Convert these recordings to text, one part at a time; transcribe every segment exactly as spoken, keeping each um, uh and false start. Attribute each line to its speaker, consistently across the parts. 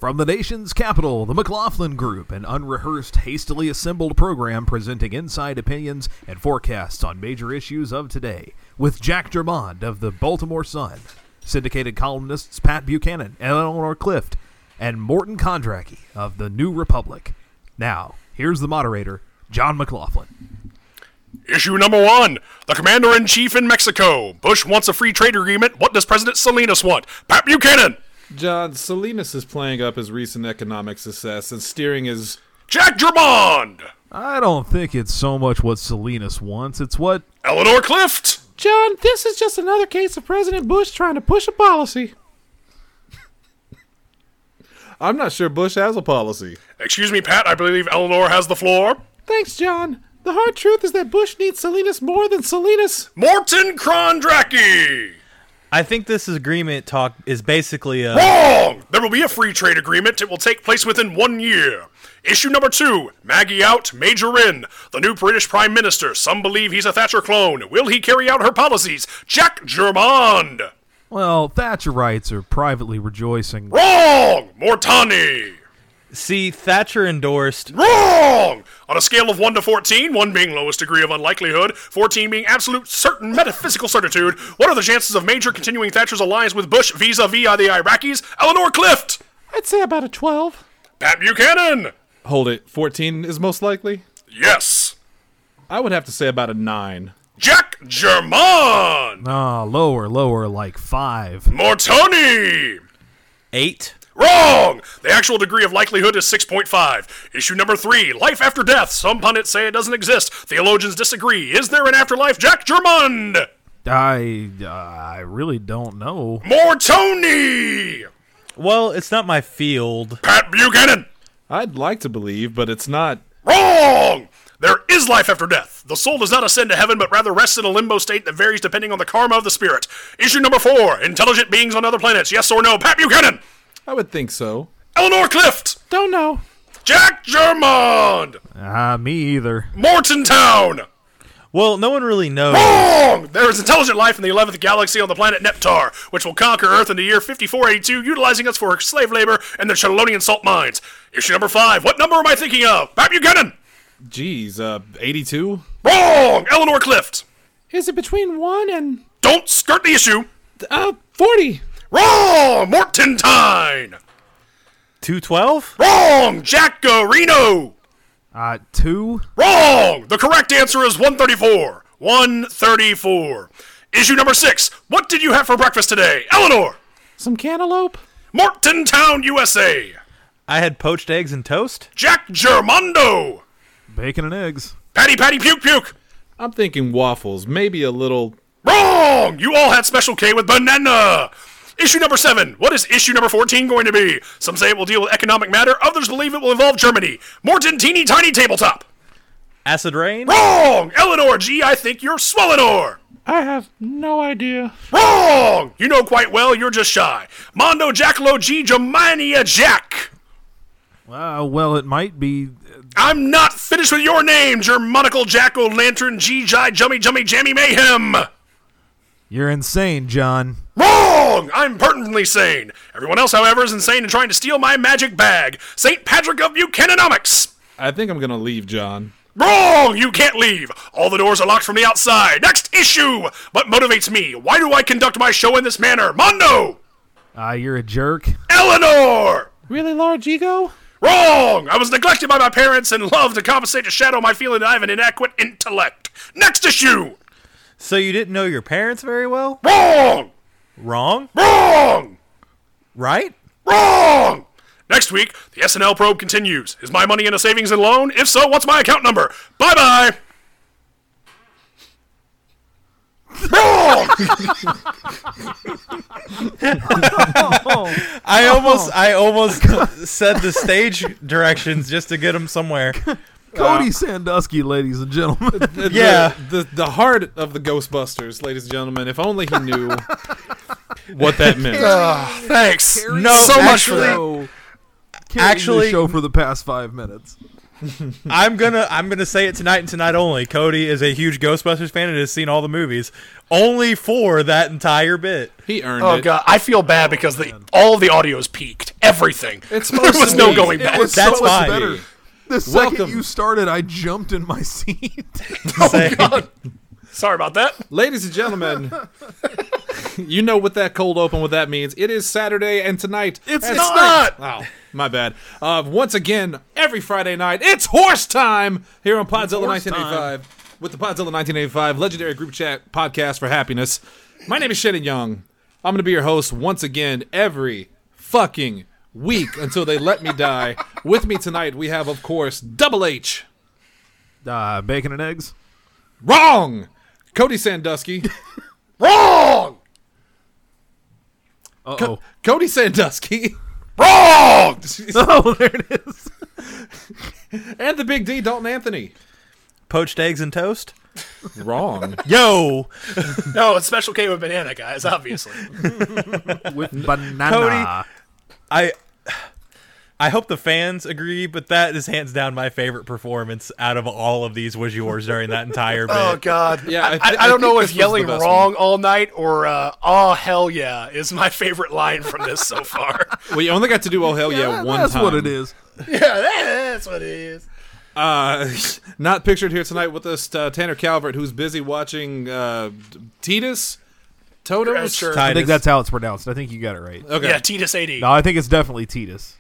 Speaker 1: From the nation's capital, the McLaughlin Group, an unrehearsed, hastily assembled program presenting inside opinions and forecasts on major issues of today, with Jack Germond of the Baltimore Sun, syndicated columnists Pat Buchanan, Eleanor Clift, and Morton Kondracki of the New Republic. Now, here's the moderator, John McLaughlin.
Speaker 2: Issue number one, the Commander-in-Chief in Mexico. Bush wants a free trade agreement. What does President Salinas want? Pat Buchanan.
Speaker 3: John, Salinas is playing up his recent economic success and steering his...
Speaker 2: Jack Germond.
Speaker 1: I don't think it's so much what Salinas wants, it's what...
Speaker 2: Eleanor Clift.
Speaker 4: John, this is just another case of President Bush trying to push a policy.
Speaker 3: I'm not sure Bush has a policy.
Speaker 2: Excuse me, Pat, I believe Eleanor has the floor.
Speaker 4: Thanks, John. The hard truth is that Bush needs Salinas more than Salinas.
Speaker 2: Morton Kondracki.
Speaker 5: I think this agreement talk is basically a...
Speaker 2: Wrong! There will be a free trade agreement. It will take place within one year. Issue number two, Maggie out, Major in. The new British Prime Minister. Some believe he's a Thatcher clone. Will he carry out her policies? Jack Germond.
Speaker 1: Well, Thatcherites are privately rejoicing.
Speaker 2: Wrong! Mortani.
Speaker 5: See, Thatcher endorsed...
Speaker 2: Wrong! On a scale of one to fourteen, one being lowest degree of unlikelihood, fourteen being absolute certain metaphysical certitude, what are the chances of Major continuing Thatcher's alliance with Bush vis-a-vis the Iraqis? Eleanor Clift!
Speaker 4: I'd say about a twelve.
Speaker 2: Pat Buchanan!
Speaker 3: Hold it, fourteen is most likely?
Speaker 2: Yes!
Speaker 3: I would have to say about a nine.
Speaker 2: Jack Germond!
Speaker 1: Ah, lower, lower, like five.
Speaker 2: Mortoni!
Speaker 5: Eight.
Speaker 2: Wrong! The actual degree of likelihood is six point five. Issue number three, life after death. Some pundits say it doesn't exist. Theologians disagree. Is there an afterlife? Jack Germond!
Speaker 1: I, uh, I really don't know.
Speaker 2: Mortoni!
Speaker 5: Well, it's not my field.
Speaker 2: Pat Buchanan!
Speaker 3: I'd like to believe, but it's not...
Speaker 2: Wrong! There is life after death. The soul does not ascend to heaven, but rather rests in a limbo state that varies depending on the karma of the spirit. Issue number four, intelligent beings on other planets. Yes or no? Pat Buchanan!
Speaker 3: I would think so.
Speaker 2: Eleanor Clift!
Speaker 4: Don't know.
Speaker 2: Jack Germond!
Speaker 1: Ah, uh, me either.
Speaker 2: Mortontown!
Speaker 5: Well, no one really knows.
Speaker 2: Wrong! There is intelligent life in the eleventh galaxy on the planet Neptar, which will conquer Earth in the year fifty-four eighty-two, utilizing us for slave labor in the Chelonian salt mines. Issue number five, what number am I thinking of? Pat Buchanan!
Speaker 3: Geez, uh, eighty-two?
Speaker 2: Wrong! Eleanor Clift!
Speaker 4: Is it between one and...
Speaker 2: Don't skirt the issue!
Speaker 4: Uh, forty.
Speaker 2: Wrong! Mortontine!
Speaker 5: two twelve?
Speaker 2: Wrong! Jack Garino!
Speaker 1: Uh, two?
Speaker 2: Wrong! The correct answer is one thirty-four. one thirty-four. Issue number six. What did you have for breakfast today? Eleanor!
Speaker 4: Some cantaloupe.
Speaker 2: Mortontown, U S A.
Speaker 5: I had poached eggs and toast.
Speaker 2: Jack Germondo!
Speaker 1: Bacon and eggs.
Speaker 2: Patty Patty Puke Puke!
Speaker 3: I'm thinking waffles, maybe a little...
Speaker 2: Wrong! You all had Special K with banana! Issue number seven. What is issue number fourteen going to be? Some say it will deal with economic matter. Others believe it will involve Germany. Morton Teeny Tiny Tabletop.
Speaker 5: Acid rain?
Speaker 2: Wrong! Eleanor G, I think you're Swellenor.
Speaker 4: I have no idea.
Speaker 2: Wrong! You know quite well, you're just shy. Mondo Jackalo G Germania Jack.
Speaker 1: Uh, well, it might be...
Speaker 2: I'm not finished with your name, Germonical Jack-O-Lantern G-Jai Jummy Jummy Jammy Mayhem.
Speaker 1: You're insane, John.
Speaker 2: Wrong! I'm pertinently sane. Everyone else, however, is insane and trying to steal my magic bag. Saint Patrick of Buchananomics.
Speaker 3: I think I'm gonna leave, John.
Speaker 2: Wrong! You can't leave. All the doors are locked from the outside. Next issue! What motivates me? Why do I conduct my show in this manner? Mondo!
Speaker 1: Ah, uh, you're a jerk.
Speaker 2: Eleanor!
Speaker 4: Really large ego?
Speaker 2: Wrong! I was neglected by my parents and love to compensate to shadow my feeling that I have an inadequate intellect. Next issue!
Speaker 5: So you didn't know your parents very well?
Speaker 2: Wrong!
Speaker 5: Wrong?
Speaker 2: Wrong!
Speaker 5: Right?
Speaker 2: Wrong! Next week, the S N L probe continues. Is my money in a savings and loan? If so, what's my account number? Bye-bye! Wrong!
Speaker 5: I almost I almost said the stage directions just to get them somewhere.
Speaker 1: Cody uh, Sandusky, ladies and gentlemen.
Speaker 3: The,
Speaker 5: yeah.
Speaker 3: The, the the heart of the Ghostbusters, ladies and gentlemen. If only he knew what that meant.
Speaker 2: Uh, thanks.
Speaker 1: Carry
Speaker 5: no,
Speaker 2: so
Speaker 5: actually,
Speaker 2: much for that.
Speaker 1: Carrying
Speaker 5: Actually,
Speaker 1: the show for the past five minutes.
Speaker 5: I'm gonna I'm gonna say it tonight and tonight only. Cody is a huge Ghostbusters fan and has seen all the movies, only for that entire bit.
Speaker 3: He earned
Speaker 2: Oh
Speaker 3: it.
Speaker 2: god, I feel bad because the all of the audio is peaked. Everything.
Speaker 3: It's
Speaker 2: there
Speaker 3: supposed
Speaker 2: was
Speaker 3: to
Speaker 2: no
Speaker 3: be.
Speaker 2: going
Speaker 1: It
Speaker 2: back.
Speaker 1: was
Speaker 5: That's
Speaker 1: so much
Speaker 5: fine.
Speaker 1: better. The second
Speaker 3: Welcome.
Speaker 1: you started, I jumped in my seat.
Speaker 5: Say-
Speaker 2: Sorry about that.
Speaker 3: Ladies and gentlemen, you know what that cold open, what that means. It is Saturday, and tonight...
Speaker 1: It's
Speaker 3: at-
Speaker 2: not.
Speaker 3: Oh, my bad. Uh, once again, every Friday night, it's horse time here on Podzilla
Speaker 1: horse
Speaker 3: nineteen eighty-five with the Podzilla nineteen eighty-five legendary group chat podcast for happiness. My name is Shannon Young. I'm going to be your host once again every fucking week until they let me die. With me tonight, we have, of course, Double H.
Speaker 1: Uh, bacon and eggs.
Speaker 3: Wrong! Cody Sandusky.
Speaker 2: Wrong.
Speaker 1: Uh
Speaker 3: Co-
Speaker 1: oh.
Speaker 3: Cody Sandusky.
Speaker 2: Wrong.
Speaker 1: Oh, there it is.
Speaker 3: And the Big D, Dalton Anthony.
Speaker 5: Poached eggs and toast.
Speaker 3: Wrong.
Speaker 5: Yo,
Speaker 2: No, it's Special K with banana, guys. Obviously.
Speaker 1: With banana.
Speaker 5: Cody. I I hope the fans agree, but that is hands down my favorite performance out of all of these was yours during that entire bit.
Speaker 2: Oh god.
Speaker 3: Yeah, I
Speaker 2: I,
Speaker 3: thi-
Speaker 2: I,
Speaker 3: I
Speaker 2: don't know
Speaker 3: think
Speaker 2: if
Speaker 3: this was
Speaker 2: yelling
Speaker 3: the best
Speaker 2: wrong all night or uh, oh hell yeah is my favorite line from this so far.
Speaker 3: We only got to do Oh Hell Yeah,
Speaker 1: Yeah,
Speaker 3: one
Speaker 1: that's
Speaker 3: time.
Speaker 1: what it is.
Speaker 2: Yeah, that, that's what it is.
Speaker 3: Uh, not pictured here tonight with us, uh, Tanner Calvert, who's busy watching uh, Titus? Totos?
Speaker 2: Yeah, sure.
Speaker 1: I think
Speaker 5: Titus.
Speaker 1: that's how it's pronounced. I think you got it right.
Speaker 3: Okay.
Speaker 2: Yeah, Titus A D.
Speaker 1: No, I think it's definitely Titus.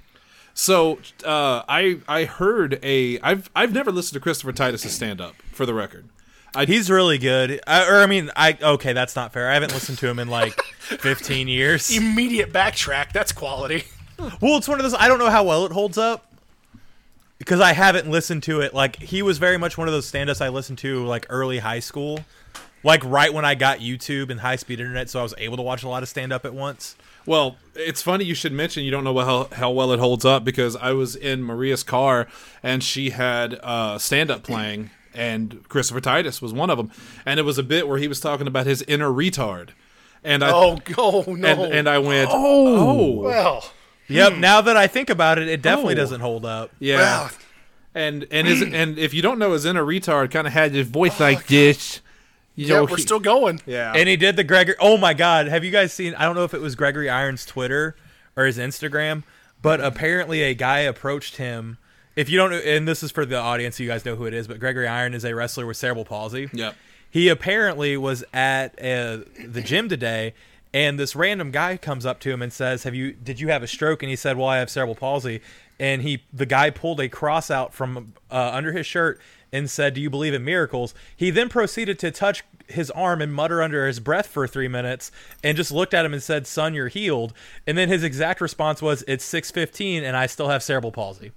Speaker 3: So uh, I I heard a I've I've never listened to Christopher Titus' stand up for the record.
Speaker 5: He's really good. I, or I mean, I okay, that's not fair. I haven't listened to him in like fifteen years.
Speaker 2: Immediate backtrack. That's quality.
Speaker 5: Well, it's one of those. I don't know how well it holds up because I haven't listened to it. Like he was very much one of those stand-ups I listened to like early high school, like right when I got YouTube and high-speed internet, so I was able to watch a lot of stand-up at once.
Speaker 3: Well, it's funny you should mention you don't know how, how well it holds up because I was in Maria's car and she had uh, stand-up playing and Christopher Titus was one of them. And it was a bit where he was talking about his inner retard. And I,
Speaker 2: Oh, oh no.
Speaker 3: and, and I went, oh,
Speaker 2: well,
Speaker 5: Yep. Now that I think about it, it definitely
Speaker 3: Oh.
Speaker 5: doesn't hold up.
Speaker 3: yeah.
Speaker 2: well.
Speaker 3: And and his and if you don't know, his inner retard kind of had his voice like this. You
Speaker 2: Yeah,
Speaker 3: know,
Speaker 2: we're
Speaker 3: he-
Speaker 2: still going.
Speaker 3: yeah.
Speaker 5: And he did the Gregory. Oh my God! Have you guys seen? I don't know if it was Gregory Irons' Twitter or his Instagram, but apparently a guy approached him. If you don't know, and this is for the audience, so you guys know who it is, but Gregory Iron is a wrestler with cerebral palsy.
Speaker 3: Yep.
Speaker 5: He apparently was at uh, the gym today, and this random guy comes up to him and says, "Have you? Did you have a stroke?" And he said, "Well, I have cerebral palsy." And he, the guy, pulled a cross out from uh, under his shirt and said, "Do you believe in miracles?" He then proceeded to touch his arm and mutter under his breath for three minutes, and just looked at him and said, "Son, you're healed." And then his exact response was, "It's six fifteen, and I still have cerebral palsy."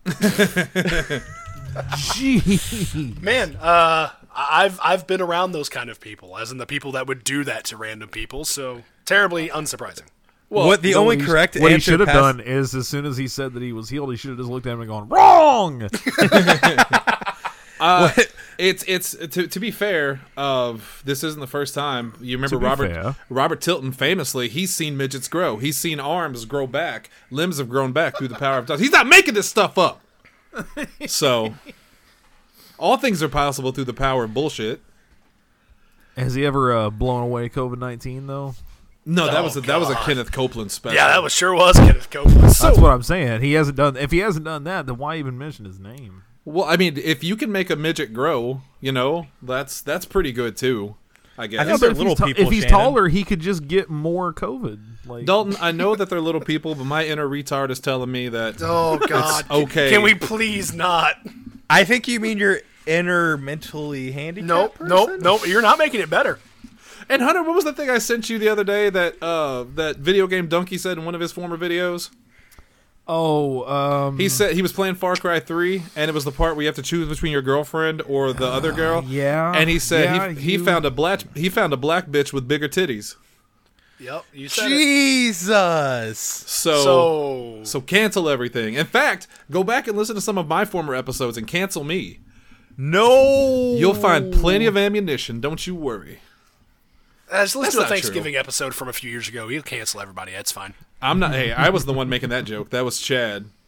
Speaker 1: Gee.
Speaker 2: Man, uh, I've I've been around those kind of people, as in the people that would do that to random people. So terribly unsurprising.
Speaker 3: Well,
Speaker 5: what the
Speaker 1: So
Speaker 5: only
Speaker 1: what he-
Speaker 5: correct
Speaker 1: What he
Speaker 5: answer
Speaker 1: should have
Speaker 5: past-
Speaker 1: done is, as soon as he said that he was healed, he should have just looked at him and gone, "Wrong."
Speaker 3: Uh, it's it's to to be fair. Uh, this isn't the first time. You remember
Speaker 1: To be
Speaker 3: Robert
Speaker 1: fair.
Speaker 3: Robert Tilton famously. He's seen midgets grow. He's seen arms grow back. Limbs have grown back through the power of touch. He's not making this stuff up. So, all things are possible through the power of bullshit.
Speaker 1: Has he ever uh, blown away COVID nineteen though?
Speaker 3: No, that
Speaker 2: Oh,
Speaker 3: was a, that was a
Speaker 2: God.
Speaker 3: Kenneth Copeland special.
Speaker 2: Yeah, that was sure was Kenneth Copeland.
Speaker 1: That's what I'm saying. He hasn't done. If he hasn't done that, then why even mention his name?
Speaker 3: Well, I mean, if you can make a midget grow, you know, that's that's pretty good too. I guess.
Speaker 5: I think
Speaker 1: but
Speaker 5: they're
Speaker 1: if
Speaker 5: little
Speaker 1: he's ta-
Speaker 5: people,
Speaker 1: if he's
Speaker 5: Shannon.
Speaker 1: taller, he could just get more COVID. Like
Speaker 3: Dalton, I know that they're little people, but my inner retard is telling me that
Speaker 2: Oh God.
Speaker 3: okay.
Speaker 2: Can we please not?
Speaker 5: I think you mean your inner mentally handicapped
Speaker 2: Nope.
Speaker 5: person?
Speaker 2: Nope. Nope. You're not making it better.
Speaker 3: And Hunter, what was the thing I sent you the other day that uh, that video game donkey said in one of his former videos?
Speaker 1: oh, um,
Speaker 3: He said he was playing Far Cry three, and it was the part where you have to choose between your girlfriend or the other girl.
Speaker 1: yeah,
Speaker 3: And he said
Speaker 1: yeah,
Speaker 3: he, he
Speaker 1: you-
Speaker 3: found a black he found a black bitch with bigger titties.
Speaker 2: Yep. You said it.
Speaker 5: Jesus.
Speaker 3: So,
Speaker 2: So.
Speaker 3: so cancel everything. In fact, go back and listen to some of my former episodes and cancel me.
Speaker 5: No.
Speaker 3: You'll find plenty of ammunition. Don't you worry.
Speaker 2: Uh, just listen
Speaker 3: That's
Speaker 2: to a
Speaker 3: not true.
Speaker 2: Thanksgiving episode from a few years ago. He'll cancel everybody. That's fine.
Speaker 3: I'm not. Hey, I was the one making that joke. That was Chad.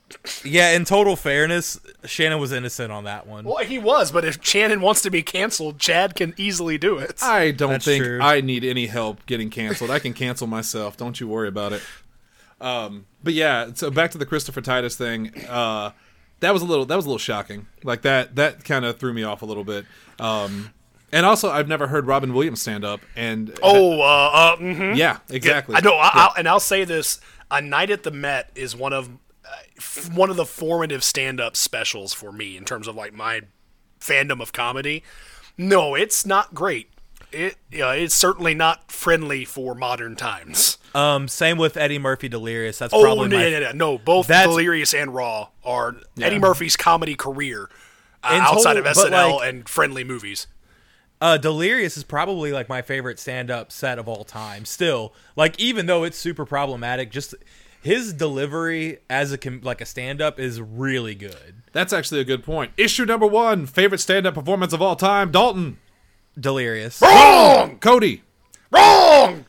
Speaker 5: Yeah, in total fairness, Shannon was innocent on that one.
Speaker 2: Well, he was, but if Shannon wants to be canceled, Chad can easily do it.
Speaker 3: I don't
Speaker 5: That's
Speaker 3: think
Speaker 5: true.
Speaker 3: I need any help getting canceled. I can cancel myself. Don't you worry about it. Um, but yeah, so back to the Christopher Titus thing. Uh, that was a little that was a little shocking. Like that that kind of threw me off a little bit. Um, and also, I've never heard Robin Williams stand up. And
Speaker 2: Oh, uh, uh mm-hmm.
Speaker 3: yeah, exactly.
Speaker 2: I know, I,
Speaker 3: Yeah.
Speaker 2: I'll, and I'll say this: A Night at the Met is one of uh, f- one of the formative stand-up specials for me in terms of like my fandom of comedy. No, it's not great. It, yeah, it's certainly not friendly for modern times.
Speaker 5: Um, same with Eddie Murphy Delirious. That's
Speaker 2: Oh
Speaker 5: probably
Speaker 2: no,
Speaker 5: my
Speaker 2: no, no, no! Both
Speaker 5: That's-
Speaker 2: Delirious and Raw are Eddie Murphy's comedy career uh,
Speaker 5: In
Speaker 2: outside
Speaker 5: total-
Speaker 2: of S
Speaker 5: but,
Speaker 2: N L
Speaker 5: like-
Speaker 2: and friendly movies.
Speaker 5: Uh, Delirious is probably like my favorite stand-up set of all time. Still, like even though it's super problematic, just his delivery as a com- like a stand-up is really good.
Speaker 3: That's actually a good point. Issue number one, favorite stand-up performance of all time, Dalton.
Speaker 5: Delirious.
Speaker 2: Wrong,
Speaker 3: Cody.
Speaker 2: wrong.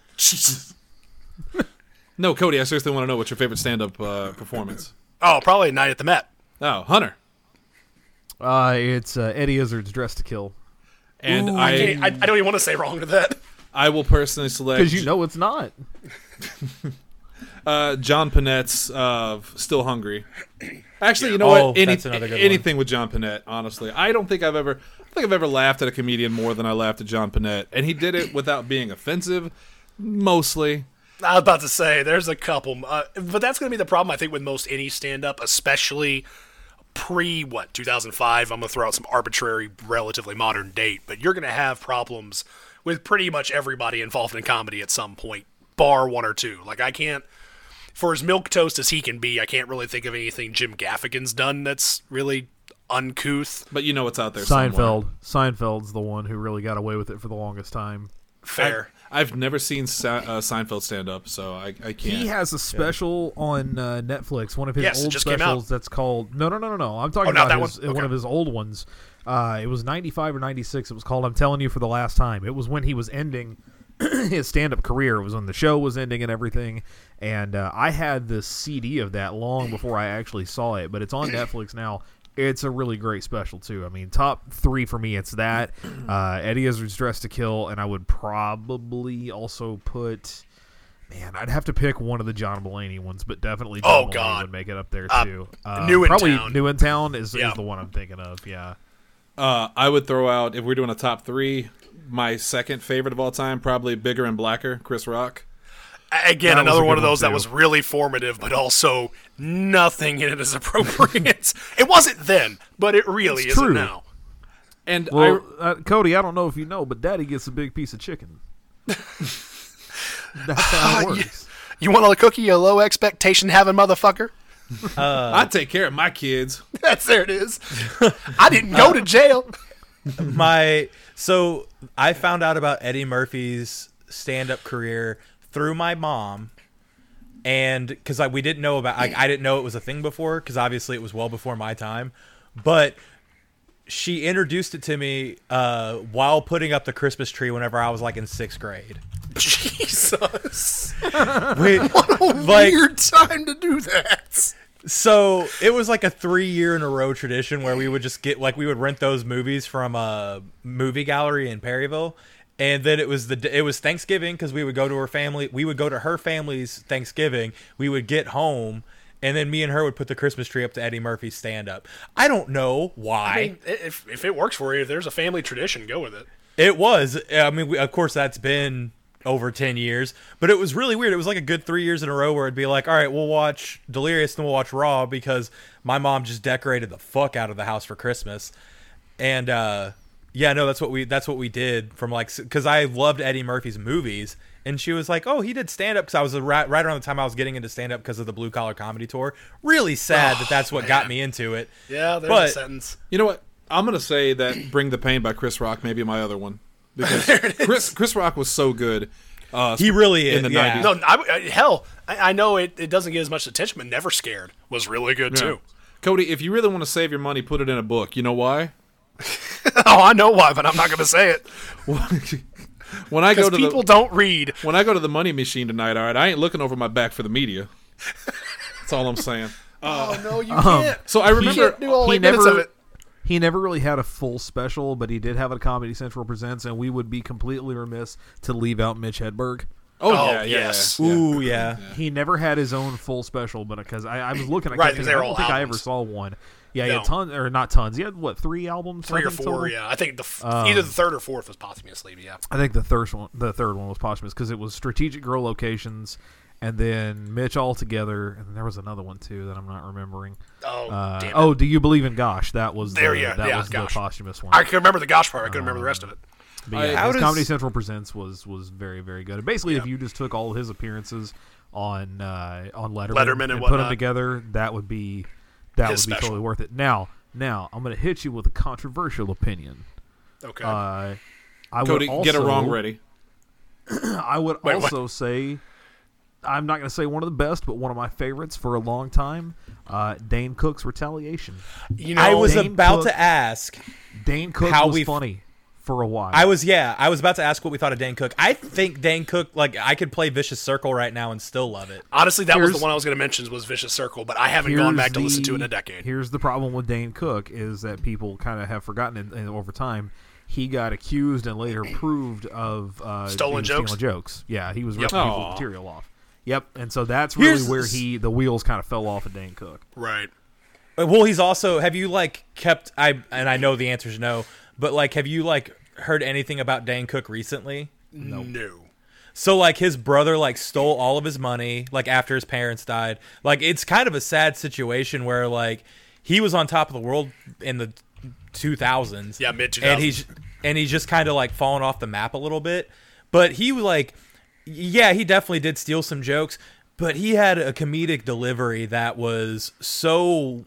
Speaker 3: No, Cody, I seriously want to know what's your favorite stand-up uh, performance.
Speaker 2: Oh, probably A Night at the Met.
Speaker 3: Oh, Hunter.
Speaker 1: Uh, it's uh, Eddie Izzard's Dress to Kill.
Speaker 3: And
Speaker 2: Ooh, I,
Speaker 3: I,
Speaker 2: can't- I, I don't even want to say wrong to that.
Speaker 3: I will personally select
Speaker 1: Because you know it's not.
Speaker 3: uh, John Panette's uh, Still Hungry. Actually, you know
Speaker 5: Oh,
Speaker 3: what? Any,
Speaker 5: that's another good
Speaker 3: anything with John Panette, honestly. I don't think I've ever I don't think I've ever laughed at a comedian more than I laughed at John Panette. And he did it without being offensive, mostly.
Speaker 2: I was about to say, there's a couple, uh, but that's going to be the problem, I think, with most any stand-up, especially pre, what, two thousand five? I'm going to throw out some arbitrary, relatively modern date, but you're going to have problems with pretty much everybody involved in comedy at some point, bar one or two. Like, I can't, for as milquetoast as he can be, I can't really think of anything Jim Gaffigan's done that's really uncouth.
Speaker 3: But you know what's out there
Speaker 1: Seinfeld.
Speaker 3: somewhere.
Speaker 1: Seinfeld's the one who really got away with it for the longest time.
Speaker 2: Fair.
Speaker 3: I've never seen Se- uh, Seinfeld stand up, so I, I can't.
Speaker 1: He has a special on uh, Netflix, one of his
Speaker 2: Yes, it
Speaker 1: old
Speaker 2: just came out.
Speaker 1: specials that's called No, no, no, no, no. I'm talking
Speaker 2: Oh, not
Speaker 1: about
Speaker 2: that
Speaker 1: his,
Speaker 2: one?
Speaker 1: one
Speaker 2: Okay.
Speaker 1: of his old ones. Uh, it was ninety-five or ninety-six. It was called I'm Telling You for the Last Time. It was when he was ending his stand-up career. It was when the show was ending and everything. And uh, I had the C D of that long before I actually saw it, but it's on Netflix now. It's a really great special, too. I mean, top three for me, it's that, uh, Eddie Izzard's Dress to Kill, and I would probably also put... Man, I'd have to pick one of the John Mulaney ones, but definitely John
Speaker 2: Oh,
Speaker 1: Mulaney
Speaker 2: God.
Speaker 1: would make it up there,
Speaker 2: Uh,
Speaker 1: too. Uh,
Speaker 2: New in
Speaker 1: probably
Speaker 2: Town.
Speaker 1: New in Town is,
Speaker 2: Yeah.
Speaker 1: is the one I'm thinking of, yeah.
Speaker 3: Uh, I would throw out, if we're doing a top three, my second favorite of all time, probably Bigger and Blacker, Chris Rock.
Speaker 2: Again,
Speaker 1: That was
Speaker 2: another
Speaker 1: a
Speaker 2: one
Speaker 1: good
Speaker 2: of
Speaker 1: one,
Speaker 2: those that
Speaker 1: too.
Speaker 2: was really formative, but also nothing in it is appropriate. It wasn't then, but it really
Speaker 1: It's
Speaker 2: isn't
Speaker 1: true.
Speaker 2: now.
Speaker 3: And
Speaker 1: Well,
Speaker 3: I,
Speaker 1: uh, Cody, I don't know if you know, but Daddy gets a big piece of chicken. That's how it works.
Speaker 2: You want a cookie, you low expectation having motherfucker?
Speaker 3: I take care of my kids.
Speaker 2: That's there it is. I didn't go to jail.
Speaker 5: my so I found out about Eddie Murphy's stand-up career through my mom, and because we didn't know about I, I didn't know it was a thing before, because obviously it was well before my time, but she introduced it to me uh, while putting up the Christmas tree whenever I was like in sixth grade.
Speaker 2: Jesus.
Speaker 5: Wait,
Speaker 2: What a
Speaker 5: like-
Speaker 2: weird time to do that.
Speaker 5: So it was like a three year in a row tradition where we would just get like we would rent those movies from a movie gallery in Perryville, and then it was the it was Thanksgiving because we would go to her family. We would go to her family's Thanksgiving. We would get home, and then me and her would put the Christmas tree up to Eddie Murphy's stand up. I don't know why.
Speaker 2: I mean, if, if it works for you, if there's a family tradition, go with it.
Speaker 5: It was. I mean, we, of course, that's been over ten years, but it was really weird. It was like a good three years in a row where it'd be like, all right, we'll watch Delirious and we'll watch Raw because my mom just decorated the fuck out of the house for Christmas. And, uh, yeah, no, that's what we, that's what we did from like, cause I loved Eddie Murphy's movies. And she was like, oh, he did stand up. Cause I was right, right around the time I was getting into stand up because of the Blue Collar Comedy Tour. Really sad that that's what got me into it.
Speaker 2: Yeah, there's
Speaker 5: But-
Speaker 2: a sentence.
Speaker 3: You know what? I'm going to say that Bring the Pain by Chris Rock may be my other one. Because Chris, Chris Rock was so good. Uh,
Speaker 5: He really
Speaker 3: in
Speaker 5: is,
Speaker 3: the
Speaker 5: yeah.
Speaker 3: nineties.
Speaker 2: No, I, I- hell, I, I know it, it doesn't get as much attention, but Never Scared was really good,
Speaker 3: Yeah.
Speaker 2: too.
Speaker 3: Cody, if you really want to save your money, put it in a book. You know why?
Speaker 2: Oh, I know why, but I'm not going to say it.
Speaker 3: when I go
Speaker 2: Because
Speaker 3: to
Speaker 2: people
Speaker 3: the
Speaker 2: don't read.
Speaker 3: when I go to the Money Machine tonight, all right, I ain't looking over my back for the media. That's all I'm saying.
Speaker 2: Oh no, you can't.
Speaker 3: So I remember
Speaker 2: do all
Speaker 1: he
Speaker 2: eight minutes
Speaker 1: never-
Speaker 2: of it.
Speaker 1: He never really had a full special, but he did have a Comedy Central Presents, and we would be completely remiss to leave out Mitch Hedberg.
Speaker 3: Oh,
Speaker 2: Oh,
Speaker 3: yeah, yeah,
Speaker 2: yes.
Speaker 3: yeah, yeah.
Speaker 5: Ooh, yeah.
Speaker 1: He never had his own full special, but because I, I was looking, I,
Speaker 2: Right,
Speaker 1: kept
Speaker 2: 'cause
Speaker 1: thinking,
Speaker 2: they were
Speaker 1: I don't
Speaker 2: all
Speaker 1: think I ever
Speaker 2: albums.
Speaker 1: saw one. Yeah, he
Speaker 2: No.
Speaker 1: had tons, or not tons. He had what, three albums?
Speaker 2: Three
Speaker 1: I
Speaker 2: or
Speaker 1: think,
Speaker 2: four,
Speaker 1: total?
Speaker 2: yeah. I think the f-
Speaker 1: Um,
Speaker 2: either the third or fourth was posthumously, yeah.
Speaker 1: I think the third one, the third one was posthumous because it was Strategic Girl Locations, and then Mitch Altogether, and there was another one too that I'm not remembering.
Speaker 2: Oh,
Speaker 1: Uh,
Speaker 2: damn it.
Speaker 1: oh, Do You Believe in Gosh? That was
Speaker 2: There,
Speaker 1: the,
Speaker 2: yeah,
Speaker 1: that
Speaker 2: yeah,
Speaker 1: was
Speaker 2: Gosh.
Speaker 1: the posthumous one.
Speaker 2: I can remember the Gosh part. I couldn't remember the rest of it.
Speaker 1: But yeah,
Speaker 3: How
Speaker 1: his
Speaker 5: does-
Speaker 1: Comedy Central Presents was was very very good. And basically, if
Speaker 2: Yeah.
Speaker 1: you just took all his appearances on uh, on Letterman,
Speaker 2: Letterman and
Speaker 1: and put them
Speaker 2: whatnot.
Speaker 1: together, that would be that
Speaker 2: His
Speaker 1: would be
Speaker 2: special.
Speaker 1: totally worth it. Now, now I'm going to hit you with a controversial opinion.
Speaker 2: Okay.
Speaker 1: Uh, I
Speaker 3: Cody,
Speaker 1: would also,
Speaker 3: get it wrong ready.
Speaker 1: I would
Speaker 2: Wait, what?
Speaker 1: also say, I'm not going to say one of the best, but one of my favorites for a long time, uh, Dane Cook's Retaliation.
Speaker 2: you know,
Speaker 5: I was
Speaker 1: Dane
Speaker 5: about
Speaker 1: Cook-
Speaker 5: to ask.
Speaker 1: Dane Cook
Speaker 5: How
Speaker 1: was
Speaker 5: we-
Speaker 1: funny for a while.
Speaker 5: I was yeah. I was about to ask what we thought of Dane Cook. I think Dane Cook, like, I could play Vicious Circle right now and still love it.
Speaker 2: honestly, that was the
Speaker 1: here's-
Speaker 2: one I was going to mention was Vicious Circle, but I haven't gone
Speaker 1: Here's
Speaker 2: back to listen to it in
Speaker 1: the-
Speaker 2: a decade.
Speaker 1: Here's the problem with Dane Cook is that people kind of have forgotten it, and over time. He got accused and later proved of uh,
Speaker 2: Stolen
Speaker 1: stealing
Speaker 2: jokes?
Speaker 1: jokes. Yeah, he was
Speaker 2: Yep.
Speaker 1: ripping people's
Speaker 3: Aw.
Speaker 1: material off. Yep, and so that's really
Speaker 5: Here's-
Speaker 1: where he the wheels kind of fell off of Dane Cook.
Speaker 2: Right.
Speaker 5: Uh, Well, he's also. Have you like kept? I and I know the answer is no, but like, have you like heard anything about Dane Cook recently?
Speaker 2: No.
Speaker 5: So like his brother like stole all of his money like after his parents died. Like it's kind of a sad situation where like he was on top of the world in the two thousands.
Speaker 2: Yeah, mid two
Speaker 5: And
Speaker 2: thousands.
Speaker 5: he's and he's just kind of like fallen off the map a little bit. But he like yeah, he definitely did steal some jokes, but he had a comedic delivery that was so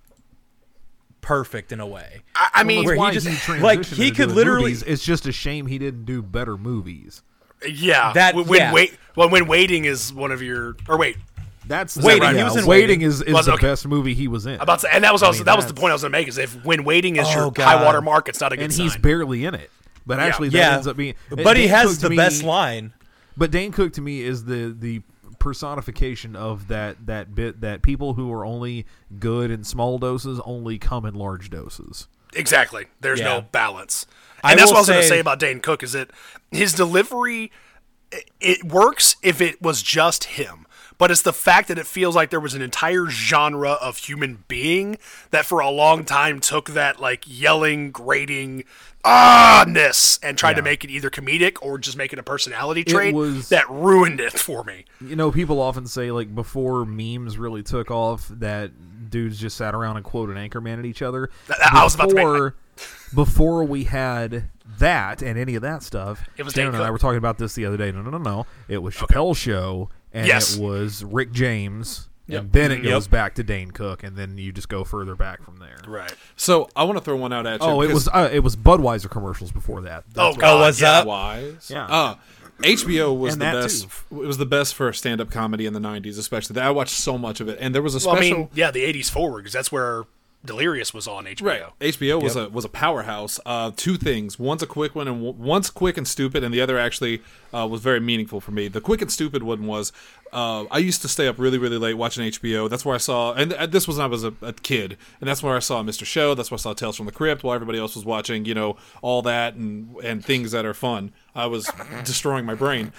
Speaker 5: perfect in a way.
Speaker 2: I, I mean,
Speaker 5: Where he
Speaker 1: Why
Speaker 5: just-
Speaker 1: transitioned
Speaker 5: like, he
Speaker 1: into
Speaker 5: could
Speaker 1: doing
Speaker 5: literally-
Speaker 1: movies. It's just a shame he didn't do better movies.
Speaker 2: yeah.
Speaker 5: That-
Speaker 2: when, when
Speaker 5: yeah.
Speaker 2: wait, when, when waiting is one of your, or wait,
Speaker 1: That's
Speaker 5: Waiting,
Speaker 1: yeah,
Speaker 5: he was in
Speaker 1: Waiting
Speaker 5: Waiting.
Speaker 1: is, is
Speaker 2: Was-
Speaker 1: the
Speaker 2: okay.
Speaker 1: best movie he was in.
Speaker 2: about to, and that was also
Speaker 1: mean,
Speaker 2: that was the
Speaker 1: that's-
Speaker 2: point I was going to make is if when waiting is
Speaker 5: Oh,
Speaker 2: your
Speaker 5: God.
Speaker 2: high water mark, it's not a good
Speaker 1: and
Speaker 2: sign.
Speaker 1: he's barely in it. But actually, that
Speaker 5: Yeah.
Speaker 1: ends up being.
Speaker 5: But he
Speaker 1: Dane
Speaker 5: has
Speaker 1: Cook to
Speaker 5: the
Speaker 1: me-
Speaker 5: best line.
Speaker 1: But Dane Cook to me is the the personification of that that bit that people who are only good in small doses only come in large doses.
Speaker 2: Exactly. There's
Speaker 5: Yeah.
Speaker 2: no balance.
Speaker 5: I
Speaker 2: And that's
Speaker 5: will
Speaker 2: what I was going to
Speaker 5: say-
Speaker 2: say about Dane Cook is that his delivery, it, it works if it was just him. But it's the fact that it feels like there was an entire genre of human being that for a long time took that like yelling, grating, ah-ness and tried to
Speaker 1: Yeah.
Speaker 2: make it either comedic or just make it a personality trait
Speaker 1: was-
Speaker 2: that ruined it for me.
Speaker 1: You know, people often say like before memes really took off that dudes just sat around and quoted Anchorman at each other.
Speaker 2: Th- I was about to make-
Speaker 1: Before, before we had that and any of that stuff,
Speaker 2: It was
Speaker 1: Shannon
Speaker 2: Dane
Speaker 1: and I
Speaker 2: Cook.
Speaker 1: were talking about this the other day. No, no, no, no. It was Chappelle's show, and
Speaker 2: Yes.
Speaker 1: it was Rick James,
Speaker 2: Yep.
Speaker 1: and then it
Speaker 5: Yep.
Speaker 1: goes back to Dane Cook, and then you just go further back from there.
Speaker 2: Right.
Speaker 3: So I want to throw one out at you.
Speaker 1: Oh, it
Speaker 3: because-
Speaker 1: was uh, it was Budweiser commercials before that.
Speaker 2: Oh,
Speaker 1: That's
Speaker 2: God.
Speaker 5: Oh, what's
Speaker 2: yeah.
Speaker 5: up?
Speaker 3: Wise.
Speaker 1: Yeah.
Speaker 3: Uh, H B O was
Speaker 1: And
Speaker 3: the
Speaker 1: that
Speaker 3: best.
Speaker 1: too.
Speaker 3: It was the best for stand-up comedy in the nineties, especially. I watched so much of it, and there was a
Speaker 2: Well,
Speaker 3: special.
Speaker 2: I mean, yeah, the eighties forward because that's where Delirious was on H B O.
Speaker 3: Right, H B O was a was a powerhouse. Uh, two things: one's a quick one, and w- one's quick and stupid, and the other actually uh, was very meaningful for me. The quick and stupid one was uh, I used to stay up really, really late watching H B O. That's where I saw, and th- this was when I was a, a kid, and that's where I saw Mister Show. That's where I saw Tales from the Crypt, while everybody else was watching, you know, all that and and things that are fun. I was destroying my brain.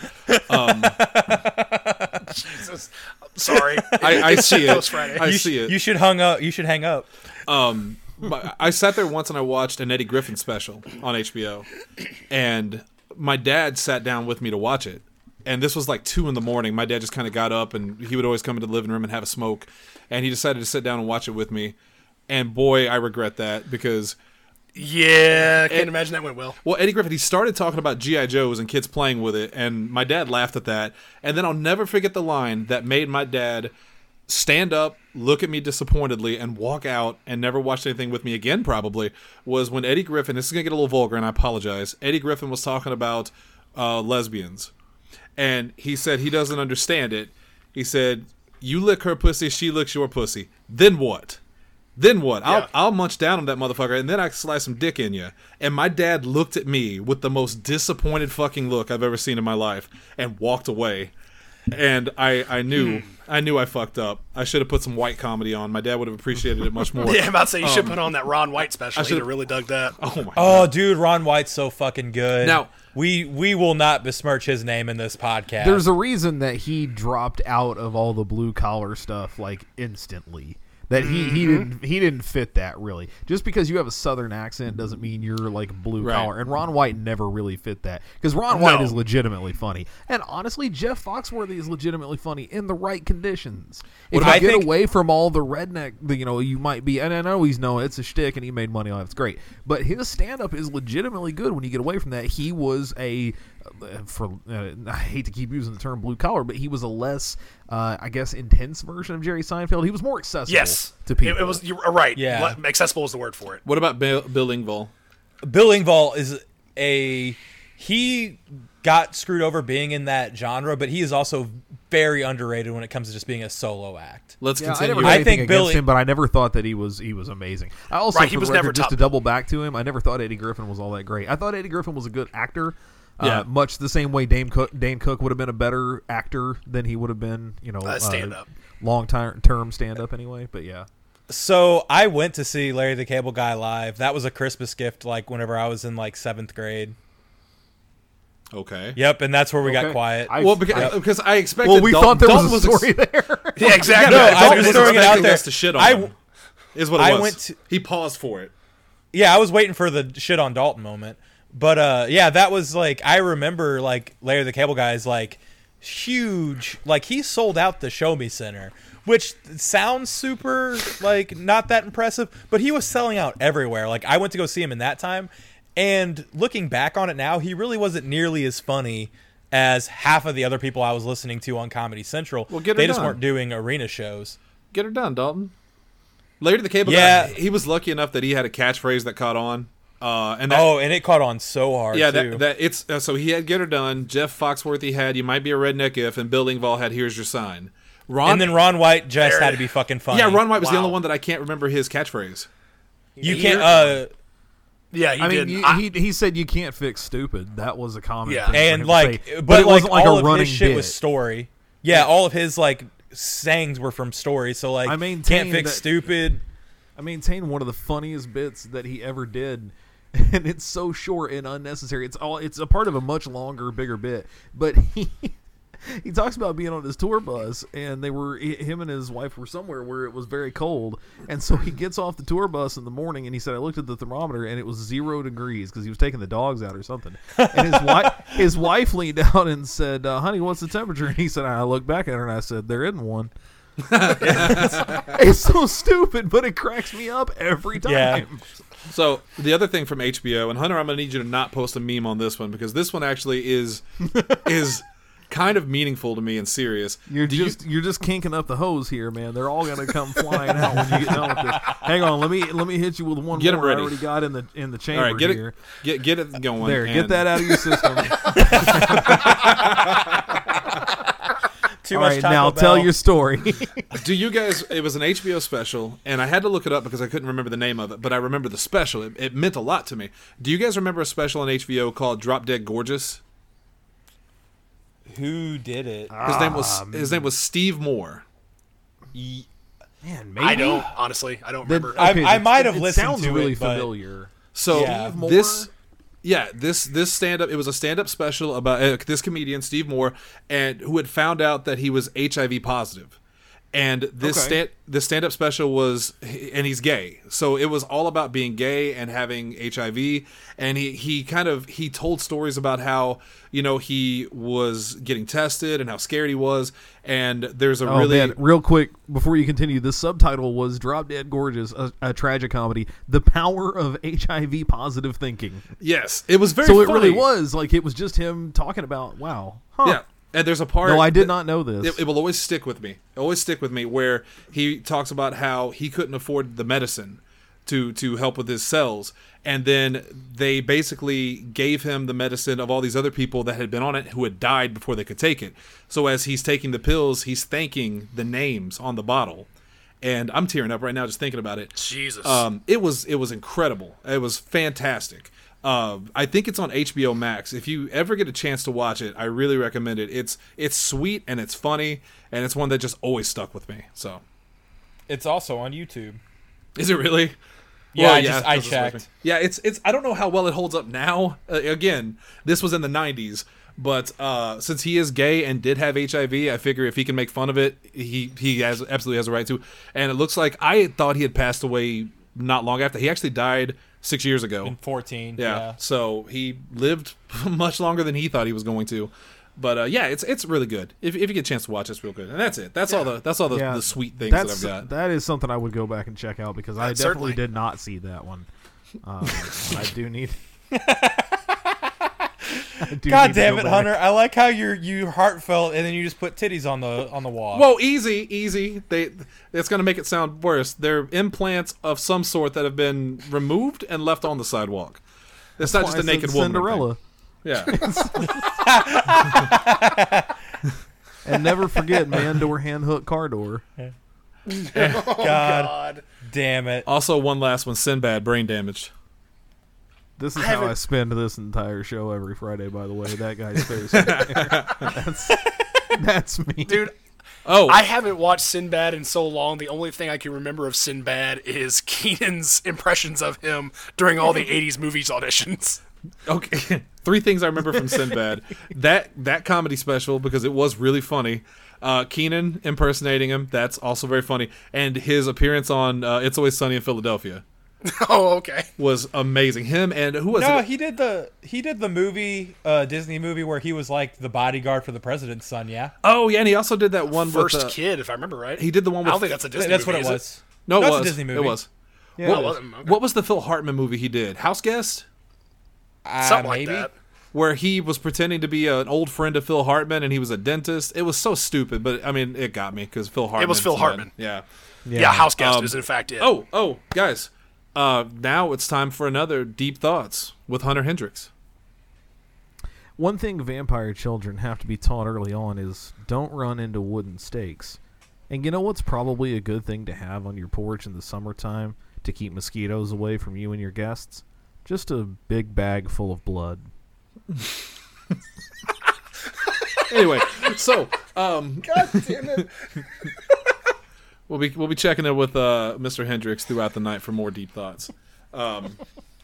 Speaker 2: Jesus. I'm sorry.
Speaker 3: I, I see
Speaker 2: Ghost
Speaker 3: it.
Speaker 2: Friday.
Speaker 3: I
Speaker 5: you,
Speaker 3: see
Speaker 5: sh-
Speaker 3: it.
Speaker 5: you should hung up. You should hang up.
Speaker 3: But I sat there once and I watched an Eddie Griffin special on H B O, and my dad sat down with me to watch it. And this was like two in the morning. My dad just kind of got up, and he would always come into the living room and have a smoke. And he decided to sit down and watch it with me. And boy, I regret that because,
Speaker 2: Yeah, I can't imagine that went well.
Speaker 3: well, Eddie Griffin, he started talking about G I. Joes and kids playing with it, and my dad laughed at that. And then I'll never forget the line that made my dad stand up, look at me disappointedly, and walk out and never watch anything with me again, probably, was when Eddie Griffin, this is going to get a little vulgar, and I apologize, Eddie Griffin was talking about uh, lesbians. And he said he doesn't understand it. He said, you lick her pussy, she licks your pussy. Then what? Then what? I'll,
Speaker 2: Yeah.
Speaker 3: I'll munch down on that motherfucker, and then I slice some dick in you. And my dad looked at me with the most disappointed fucking look I've ever seen in my life and walked away. and I I knew I knew I fucked up. I should have put some white comedy on. My dad would have appreciated it much more.
Speaker 2: Yeah, I'm about to say you should
Speaker 3: Um,
Speaker 2: put on that Ron White special.
Speaker 3: I
Speaker 2: He'd
Speaker 3: should've-
Speaker 2: have really dug that.
Speaker 3: Oh my
Speaker 5: Oh,
Speaker 3: god.
Speaker 5: dude, Ron White's so fucking good.
Speaker 3: Now-
Speaker 5: we we will not besmirch his name in this podcast.
Speaker 1: There's a reason that he dropped out of all the blue collar stuff like instantly. That he, he didn't he didn't fit that really. Just because you have a southern accent doesn't mean you're like blue
Speaker 3: Right.
Speaker 1: collar. And Ron White never really fit that because Ron White
Speaker 2: No.
Speaker 1: is legitimately funny. And honestly, Jeff Foxworthy is legitimately funny in the right conditions. If
Speaker 5: What
Speaker 1: you
Speaker 5: I
Speaker 1: get
Speaker 5: think-
Speaker 1: away from all the redneck, the, you know, you might be. And I know he's no, it's a shtick, and he made money on it. It's great, but his stand up is legitimately good. When you get away from that, he was a for uh, I hate to keep using the term blue collar, but he was a less, uh, I guess, intense version of Jerry Seinfeld. He was more accessible
Speaker 2: Yes.
Speaker 1: to people.
Speaker 2: It, it was, you're right.
Speaker 5: Yeah.
Speaker 2: Le- Accessible is the word for it.
Speaker 3: What about Bill, Bill Engvall?
Speaker 5: Bill Engvall is a he got screwed over being in that genre, but he is also very underrated when it comes to just being a solo act.
Speaker 3: Let's
Speaker 1: Yeah, I
Speaker 3: continue.
Speaker 1: never
Speaker 5: I
Speaker 1: had anything
Speaker 5: think
Speaker 1: against
Speaker 5: Billy-
Speaker 1: him, but I never thought that he was he was amazing. I also,
Speaker 2: Right, he
Speaker 1: for
Speaker 2: was
Speaker 1: the record,
Speaker 2: never
Speaker 1: just
Speaker 2: top
Speaker 1: to
Speaker 2: bill.
Speaker 1: double back to him, I never thought Eddie Griffin was all that great. I thought Eddie Griffin was a good actor.
Speaker 3: Yeah.
Speaker 1: Uh, much the same way Dane Cook, Dane Cook would have been a better actor than he would have been, you know,
Speaker 2: Uh, stand-up.
Speaker 1: long time term stand up anyway. But yeah,
Speaker 5: So I went to see Larry the Cable Guy live. That was a Christmas gift, like whenever I was in like seventh grade.
Speaker 3: Okay.
Speaker 5: Yep, and that's where we got
Speaker 1: Okay.
Speaker 5: quiet.
Speaker 1: I-
Speaker 3: Well, because, because I expected.
Speaker 1: well, we
Speaker 3: Dalton,
Speaker 1: thought there
Speaker 3: Dalton
Speaker 1: was a
Speaker 3: ex-
Speaker 1: story there.
Speaker 2: Yeah, exactly.
Speaker 5: no,
Speaker 3: Yeah,
Speaker 5: I
Speaker 3: Dalton
Speaker 5: was
Speaker 3: was
Speaker 5: throwing it out
Speaker 3: expecting
Speaker 5: there.
Speaker 3: us to shit on
Speaker 5: I-
Speaker 3: him. Is what it
Speaker 5: I
Speaker 3: was.
Speaker 5: went to-
Speaker 3: he paused for it.
Speaker 5: Yeah, I was waiting for the shit on Dalton moment. But uh yeah, that was like I remember like Larry the Cable Guy is like huge. Like he sold out the Show Me Center, which sounds super like not that impressive, but he was selling out everywhere. Like I went to go see him in that time, and looking back on it now, he really wasn't nearly as funny as half of the other people I was listening to on Comedy Central.
Speaker 3: Well, get her
Speaker 5: they just
Speaker 3: done.
Speaker 5: weren't doing arena shows.
Speaker 3: Get her done, Dalton. Larry the Cable
Speaker 5: Yeah.
Speaker 3: Guy, he was lucky enough that he had a catchphrase that caught on. Uh, and that,
Speaker 5: Oh, and it caught on so hard.
Speaker 3: yeah,
Speaker 5: too.
Speaker 3: that, that it's uh, so he had Get Her Done. Jeff Foxworthy had You Might Be a Redneck If, and Bill Engvall had Here's Your Sign. Ron,
Speaker 5: and then Ron White just
Speaker 2: There-
Speaker 5: had to be fucking funny.
Speaker 3: yeah, Ron White was the
Speaker 2: Wow.
Speaker 3: only one that I can't remember his catchphrase.
Speaker 5: You can't. Uh,
Speaker 2: Yeah, he
Speaker 1: I
Speaker 2: did.
Speaker 1: mean, you,
Speaker 2: I-
Speaker 1: he he said you can't fix stupid. That was a comment.
Speaker 2: Yeah.
Speaker 1: thing for him
Speaker 5: and
Speaker 1: to
Speaker 5: like,
Speaker 1: say,
Speaker 5: but,
Speaker 1: but it
Speaker 5: like
Speaker 1: wasn't like
Speaker 5: all
Speaker 1: a
Speaker 5: of
Speaker 1: running
Speaker 5: his shit
Speaker 1: bit.
Speaker 5: was story. Yeah, all of his like sayings were from story. So like,
Speaker 1: I maintain
Speaker 5: can't fix
Speaker 1: that-
Speaker 5: stupid.
Speaker 1: I maintain one of the funniest bits that he ever did, and it's so short and unnecessary. It's all it's a part of a much longer, bigger bit. But he he talks about being on his tour bus, and they were him and his wife were somewhere where it was very cold, and so he gets off the tour bus in the morning, and he said, "I looked at the thermometer, and it was zero degrees because he was taking the dogs out or something." And his wife his wife leaned out and said, uh, "Honey, what's the temperature?" And he said, "I looked back at her and I said, there isn't one." It's so stupid, but it cracks me up every time.
Speaker 5: Yeah.
Speaker 3: So the other thing from H B O, and Hunter, I'm gonna need you to not post a meme on this one because this one actually is is kind of meaningful to me and serious.
Speaker 1: You're
Speaker 3: Do you-
Speaker 1: just you, are just kinking up the hose here, man. They're all gonna come flying out when you get done with this. Hang on, let me let me hit you with one
Speaker 3: Get 'em
Speaker 1: more
Speaker 3: ready.
Speaker 1: I already got in the in the chamber
Speaker 3: all right, get
Speaker 1: here.
Speaker 3: it, get get it going.
Speaker 1: There, get
Speaker 3: and-
Speaker 1: that out of your system.
Speaker 5: Too
Speaker 1: All
Speaker 5: much
Speaker 1: right,
Speaker 5: Taco
Speaker 1: now
Speaker 5: Bell.
Speaker 1: tell your story.
Speaker 3: Do you guys? It was an H B O special, and I had to look it up because I couldn't remember the name of it. But I remember the special. It, it meant a lot to me. Do you guys remember a special on H B O called Drop Dead Gorgeous?
Speaker 5: Who did it?
Speaker 3: His name was his name was Steve Moore.
Speaker 5: Ye-
Speaker 1: Man, maybe
Speaker 2: I don't honestly. I don't
Speaker 1: Then-
Speaker 2: remember.
Speaker 5: I-
Speaker 1: okay,
Speaker 5: I
Speaker 1: it-
Speaker 5: might have
Speaker 1: it
Speaker 5: listened
Speaker 1: sounds
Speaker 5: to
Speaker 1: really
Speaker 5: it, but-
Speaker 1: familiar.
Speaker 3: So
Speaker 5: Yeah.
Speaker 1: Steve Moore?
Speaker 3: this, yeah, this this stand up. It was a stand up special about uh, this comedian Steve Moore, and who had found out that he was H I V positive. And this
Speaker 1: Okay.
Speaker 3: stand this stand up special was, and he's gay, so it was all about being gay and having H I V. And he he kind of he told stories about how, you know, he was getting tested and how scared he was. And there's a
Speaker 1: Oh
Speaker 3: really
Speaker 1: man, real quick before you continue, the subtitle was "Drop Dead Gorgeous," a, a tragic comedy, the power of H I V positive thinking.
Speaker 3: yes, it was very
Speaker 1: So it
Speaker 3: funny.
Speaker 1: really was like it was just him talking about wow, huh?
Speaker 3: Yeah. And there's a part.
Speaker 1: No, I did
Speaker 3: that-
Speaker 1: not know this.
Speaker 3: It, it will always stick with me. Always stick with me. Where he talks about how he couldn't afford the medicine to to help with his cells, and then they basically gave him the medicine of all these other people that had been on it who had died before they could take it. So as he's taking the pills, he's thanking the names on the bottle, and I'm tearing up right now just thinking about it.
Speaker 2: Jesus.
Speaker 3: Um, it was it was incredible. It was fantastic. Uh, I think it's on H B O Max. If you ever get a chance to watch it, I really recommend it. It's it's sweet and it's funny, and it's one that just always stuck with me. So,
Speaker 5: It's also on YouTube.
Speaker 3: is it really?
Speaker 5: Yeah,
Speaker 3: Well,
Speaker 5: I just I
Speaker 3: because it's with me.
Speaker 5: checked.
Speaker 3: Yeah, it's it's. I don't know how well it holds up now. Uh, again, this was in the nineties, but uh, since he is gay and did have H I V, I figure if he can make fun of it, he he has absolutely has a right to. And it looks like I thought he had passed away not long after. He actually died six years ago.
Speaker 5: In fourteen.
Speaker 3: Yeah.
Speaker 5: Yeah.
Speaker 3: So he lived much longer than he thought he was going to. But uh, yeah, it's it's really good. If, if you get a chance to watch, it's real good. And that's it. That's all the that's all the,
Speaker 1: Yeah,
Speaker 3: the sweet things that
Speaker 1: That's
Speaker 3: I've got.
Speaker 1: that is something I would go back and check out because I
Speaker 2: Uh,
Speaker 1: definitely
Speaker 2: certainly.
Speaker 1: did not see that one. Um, I do need. I do
Speaker 5: God
Speaker 1: need to
Speaker 5: damn
Speaker 1: go
Speaker 5: it,
Speaker 1: back.
Speaker 5: Hunter! I like how you're you heartfelt and then you just put titties on the on the wall.
Speaker 3: Whoa, easy, easy. They it's gonna make it sound worse. They're implants of some sort that have been removed and left on the sidewalk. It's not
Speaker 1: Why
Speaker 3: just a
Speaker 1: I said
Speaker 3: naked woman.
Speaker 1: Cinderella.
Speaker 3: Thing. Yeah.
Speaker 1: And never forget man door hand hook car door.
Speaker 5: God,
Speaker 2: God.
Speaker 5: damn it!
Speaker 3: Also, one last one. Sinbad, brain damaged.
Speaker 1: This is
Speaker 2: I
Speaker 1: how I
Speaker 2: haven't-
Speaker 1: spend this entire show every Friday. By the way, that guy's face. right there. that's that's me,
Speaker 2: Dude,
Speaker 3: Oh,
Speaker 2: I haven't watched Sinbad in so long. The only thing I can remember of Sinbad is Keenan's impressions of him during all the eighties movies auditions.
Speaker 3: okay. Three things I remember from Sinbad. that that comedy special because it was really funny. Uh, Keenan impersonating him. That's also very funny. And his appearance on uh, It's Always Sunny in Philadelphia
Speaker 2: Oh, okay.
Speaker 3: was amazing. Him and who was
Speaker 5: No,
Speaker 3: it?
Speaker 5: he did the he did the movie, uh, Disney movie where he was like the bodyguard for the president's son. Yeah,
Speaker 3: Oh yeah, and he also did that one
Speaker 2: First
Speaker 3: with uh,
Speaker 2: Kid, if I remember right.
Speaker 3: he did the one
Speaker 2: I don't
Speaker 3: with
Speaker 2: think that's a Disney
Speaker 5: that's
Speaker 2: movie,
Speaker 5: what it
Speaker 2: is
Speaker 5: was.
Speaker 3: no, it
Speaker 5: That's a
Speaker 3: was
Speaker 5: Disney movie.
Speaker 3: It was.
Speaker 1: Yeah,
Speaker 3: what,
Speaker 1: it
Speaker 2: was.
Speaker 1: is.
Speaker 2: Okay.
Speaker 3: what was the Phil Hartman movie he did? House Guest,
Speaker 5: Uh,
Speaker 2: Something like
Speaker 5: maybe?
Speaker 2: that.
Speaker 3: where he was pretending to be an old friend of Phil Hartman and he was a dentist. It was so stupid, but I mean, it got me because Phil Hartman.
Speaker 2: was Phil Hartman.
Speaker 3: Yeah.
Speaker 2: Yeah, House Guest
Speaker 3: Um,
Speaker 2: is in fact it.
Speaker 3: Oh, oh, guys. Uh, now it's time for another Deep Thoughts with Hunter Hendricks.
Speaker 1: One thing vampire children have to be taught early on is don't run into wooden stakes. And you know what's probably a good thing to have on your porch in the summertime to keep mosquitoes away from you and your guests? Just a big bag full of blood.
Speaker 3: Anyway, so um,
Speaker 2: God damn it.
Speaker 3: we'll be we'll be checking in with uh, Mister Hendricks throughout the night for more deep thoughts. Um,